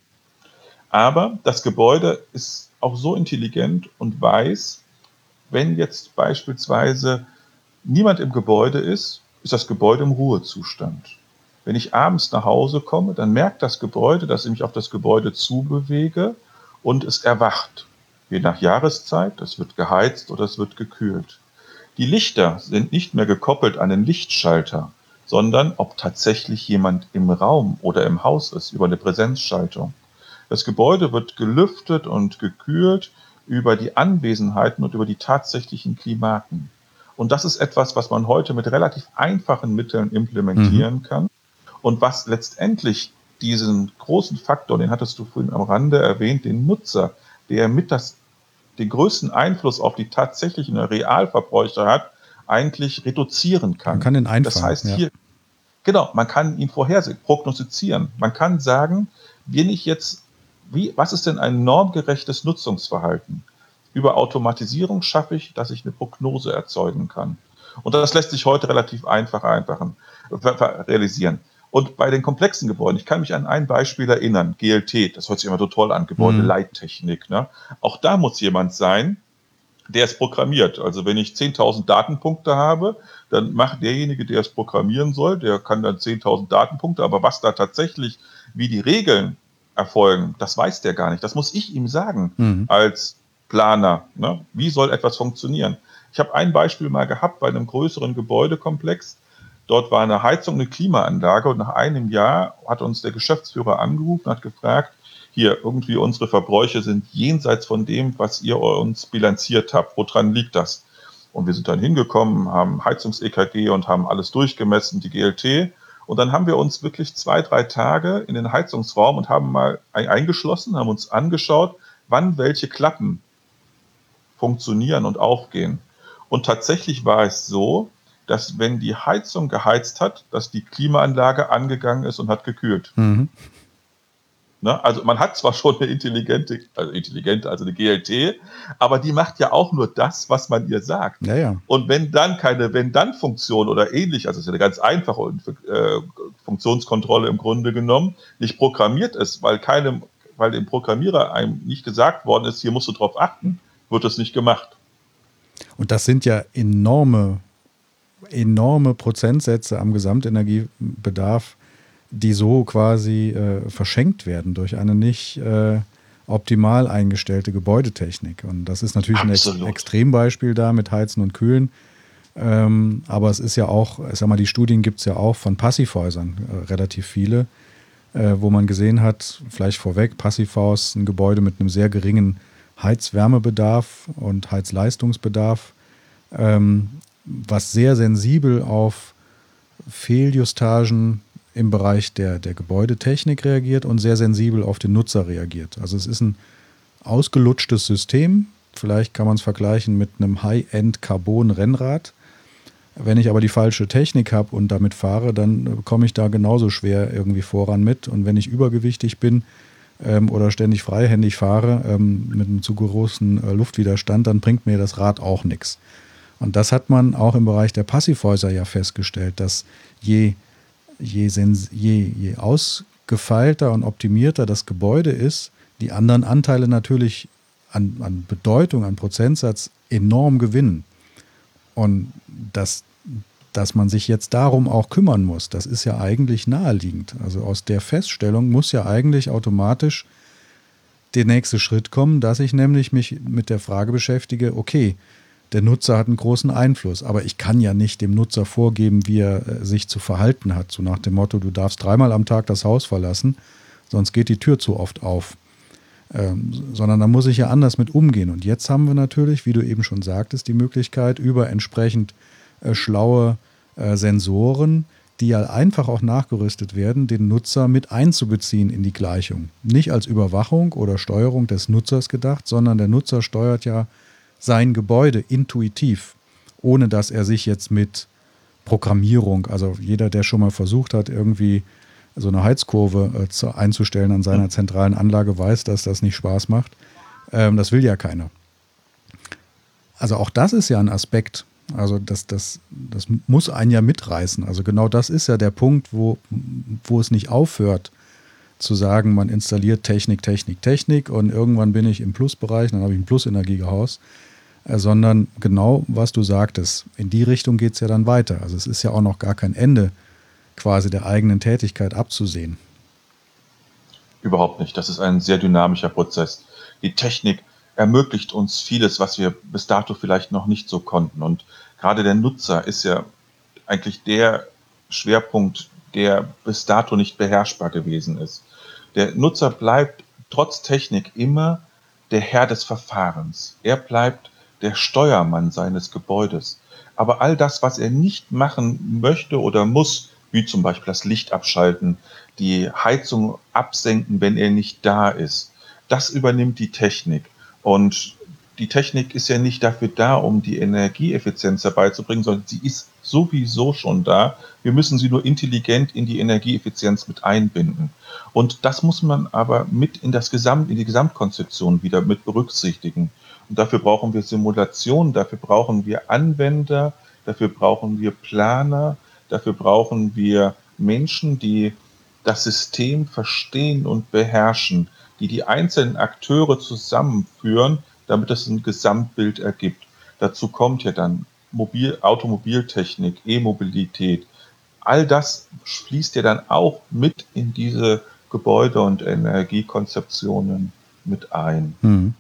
Aber das Gebäude ist auch so intelligent und weiß, wenn jetzt beispielsweise niemand im Gebäude ist das Gebäude im Ruhezustand. Wenn ich abends nach Hause komme, dann merkt das Gebäude, dass ich mich auf das Gebäude zubewege und es erwacht. Je nach Jahreszeit, das wird geheizt oder es wird gekühlt. Die Lichter sind nicht mehr gekoppelt an den Lichtschalter, sondern ob tatsächlich jemand im Raum oder im Haus ist, über eine Präsenzschaltung. Das Gebäude wird gelüftet und gekühlt über die Anwesenheiten und über die tatsächlichen Klimaten. Und das ist etwas, was man heute mit relativ einfachen Mitteln implementieren kann und was letztendlich diesen großen Faktor, den hattest du vorhin am Rande erwähnt, den Nutzer, der den größten Einfluss auf die tatsächlichen Realverbräuche hat, eigentlich reduzieren kann. Man kann ihn einfangen. Das heißt hier, genau, man kann ihn vorhersehen, prognostizieren. Man kann sagen, was ist denn ein normgerechtes Nutzungsverhalten? Über Automatisierung schaffe ich, dass ich eine Prognose erzeugen kann. Und das lässt sich heute relativ einfach realisieren. Und bei den komplexen Gebäuden, ich kann mich an ein Beispiel erinnern, GLT, das hört sich immer so toll an, Gebäudeleittechnik. Ne? Auch da muss jemand sein, der es programmiert. Also wenn ich 10.000 Datenpunkte habe, dann macht derjenige, der es programmieren soll, der kann dann 10.000 Datenpunkte, aber was da tatsächlich, wie die Regeln erfolgen, das weiß der gar nicht. Das muss ich ihm sagen als Planer. Ne? Wie soll etwas funktionieren? Ich habe ein Beispiel mal gehabt bei einem größeren Gebäudekomplex. Dort war eine Heizung, eine Klimaanlage und nach einem Jahr hat uns der Geschäftsführer angerufen und hat gefragt, hier, irgendwie unsere Verbräuche sind jenseits von dem, was ihr uns bilanziert habt. Woran liegt das? Und wir sind dann hingekommen, haben Heizungs-EKG und haben alles durchgemessen, die GLT. Und dann haben wir uns wirklich 2-3 Tage in den Heizungsraum und haben mal eingeschlossen, haben uns angeschaut, wann welche Klappen funktionieren und aufgehen. Und tatsächlich war es so, dass wenn die Heizung geheizt hat, dass die Klimaanlage angegangen ist und hat gekühlt. Ne? Also man hat zwar schon eine intelligente, also eine GLT, aber die macht ja auch nur das, was man ihr sagt. Ja. Und wenn dann keine Wenn-Dann-Funktion oder ähnlich, also es ist ja eine ganz einfache Funktionskontrolle im Grunde genommen, nicht programmiert ist, weil dem Programmierer einem nicht gesagt worden ist, hier musst du drauf achten, wird das nicht gemacht. Und das sind ja enorme Prozentsätze am Gesamtenergiebedarf, die so quasi verschenkt werden durch eine nicht optimal eingestellte Gebäudetechnik. Und das ist natürlich ein Extrembeispiel da mit Heizen und Kühlen. Aber es ist ja auch, ich sag mal, die Studien gibt es ja auch von Passivhäusern relativ viele, wo man gesehen hat, vielleicht vorweg, Passivhaus, ein Gebäude mit einem sehr geringen Heizwärmebedarf und Heizleistungsbedarf, was sehr sensibel auf Fehljustagen im Bereich der Gebäudetechnik reagiert und sehr sensibel auf den Nutzer reagiert. Also es ist ein ausgelutschtes System. Vielleicht kann man es vergleichen mit einem High-End-Carbon-Rennrad. Wenn ich aber die falsche Technik habe und damit fahre, dann komme ich da genauso schwer irgendwie voran mit. Und wenn ich übergewichtig bin, oder ständig freihändig fahre mit einem zu großen Luftwiderstand, dann bringt mir das Rad auch nichts. Und das hat man auch im Bereich der Passivhäuser ja festgestellt, dass je ausgefeilter und optimierter das Gebäude ist, die anderen Anteile natürlich an Bedeutung, an Prozentsatz enorm gewinnen. Und dass man sich jetzt darum auch kümmern muss, das ist ja eigentlich naheliegend. Also aus der Feststellung muss ja eigentlich automatisch der nächste Schritt kommen, dass ich nämlich mich mit der Frage beschäftige, okay, der Nutzer hat einen großen Einfluss, aber ich kann ja nicht dem Nutzer vorgeben, wie er sich zu verhalten hat. So nach dem Motto, du darfst 3-mal am Tag das Haus verlassen, sonst geht die Tür zu oft auf. Sondern da muss ich ja anders mit umgehen. Und jetzt haben wir natürlich, wie du eben schon sagtest, die Möglichkeit, über entsprechend schlaue Sensoren, die ja einfach auch nachgerüstet werden, den Nutzer mit einzubeziehen in die Gleichung. Nicht als Überwachung oder Steuerung des Nutzers gedacht, sondern der Nutzer steuert ja sein Gebäude intuitiv, ohne dass er sich jetzt mit Programmierung, also jeder, der schon mal versucht hat, irgendwie so eine Heizkurve einzustellen an seiner zentralen Anlage, weiß, dass das nicht Spaß macht. Das will ja keiner. Also auch das ist ja ein Aspekt. Also das muss einen ja mitreißen. Also genau das ist ja der Punkt, wo es nicht aufhört zu sagen, man installiert Technik und irgendwann bin ich im Plusbereich, dann habe ich ein Plusenergiehaus. Sondern genau, was du sagtest, in die Richtung geht es ja dann weiter. Also es ist ja auch noch gar kein Ende quasi der eigenen Tätigkeit abzusehen. Überhaupt nicht. Das ist ein sehr dynamischer Prozess. Die Technik ermöglicht uns vieles, was wir bis dato vielleicht noch nicht so konnten. Und gerade der Nutzer ist ja eigentlich der Schwerpunkt, der bis dato nicht beherrschbar gewesen ist. Der Nutzer bleibt trotz Technik immer der Herr des Verfahrens. Er bleibt der Steuermann seines Gebäudes. Aber all das, was er nicht machen möchte oder muss, wie zum Beispiel das Licht abschalten, die Heizung absenken, wenn er nicht da ist, das übernimmt die Technik. Und die Technik ist ja nicht dafür da, um die Energieeffizienz herbeizubringen, sondern sie ist sowieso schon da. Wir müssen sie nur intelligent in die Energieeffizienz mit einbinden. Und das muss man aber mit in die Gesamtkonzeption wieder mit berücksichtigen. Und dafür brauchen wir Simulationen, dafür brauchen wir Anwender, dafür brauchen wir Planer, dafür brauchen wir Menschen, die das System verstehen und beherrschen, die einzelnen Akteure zusammenführen, damit es ein Gesamtbild ergibt. Dazu kommt ja dann Automobiltechnik, E-Mobilität. All das fließt ja dann auch mit in diese Gebäude- und Energiekonzeptionen mit ein.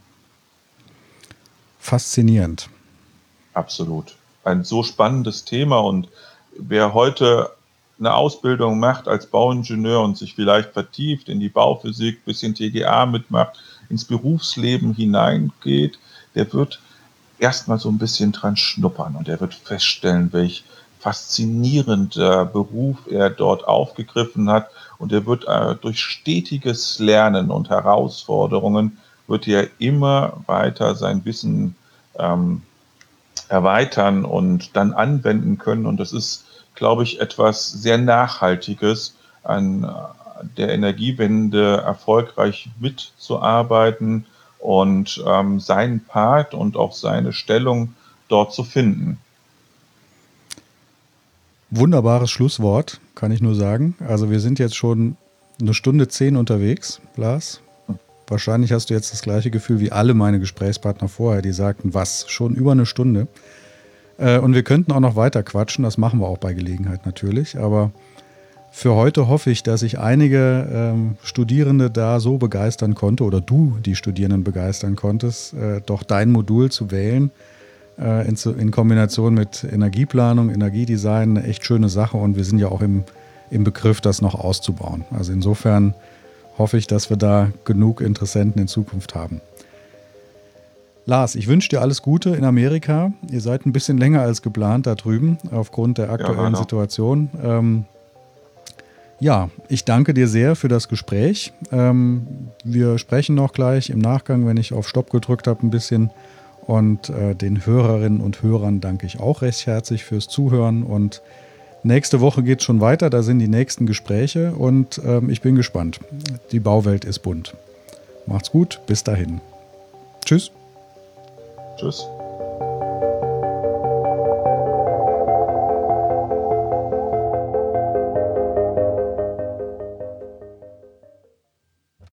Faszinierend. Absolut. Ein so spannendes Thema, und wer heute eine Ausbildung macht als Bauingenieur und sich vielleicht vertieft in die Bauphysik, bisschen TGA mitmacht, ins Berufsleben hineingeht, der wird erstmal so ein bisschen dran schnuppern und er wird feststellen, welch faszinierender Beruf er dort aufgegriffen hat, und er wird durch stetiges Lernen und Herausforderungen wird er immer weiter sein Wissen erweitern und dann anwenden können, und das ist, glaube ich, etwas sehr Nachhaltiges, an der Energiewende erfolgreich mitzuarbeiten und seinen Part und auch seine Stellung dort zu finden. Wunderbares Schlusswort, kann ich nur sagen. Also wir sind jetzt schon 1:10 unterwegs, Lars. Wahrscheinlich hast du jetzt das gleiche Gefühl wie alle meine Gesprächspartner vorher, die sagten, was, schon über 1 Stunde. Und wir könnten auch noch weiter quatschen, das machen wir auch bei Gelegenheit natürlich. Aber für heute hoffe ich, dass ich einige Studierende da so begeistern konnte, oder du die Studierenden begeistern konntest, doch dein Modul zu wählen, in Kombination mit Energieplanung, Energiedesign, eine echt schöne Sache, und wir sind ja auch im Begriff, das noch auszubauen. Also insofern hoffe ich, dass wir da genug Interessenten in Zukunft haben. Lars, ich wünsche dir alles Gute in Amerika. Ihr seid ein bisschen länger als geplant da drüben, aufgrund der aktuellen Situation. Ja, ich danke dir sehr für das Gespräch. Wir sprechen noch gleich im Nachgang, wenn ich auf Stopp gedrückt habe, ein bisschen. Und den Hörerinnen und Hörern danke ich auch recht herzlich fürs Zuhören. Und nächste Woche geht es schon weiter, da sind die nächsten Gespräche, und ich bin gespannt. Die Bauwelt ist bunt. Macht's gut, bis dahin. Tschüss. Tschüss.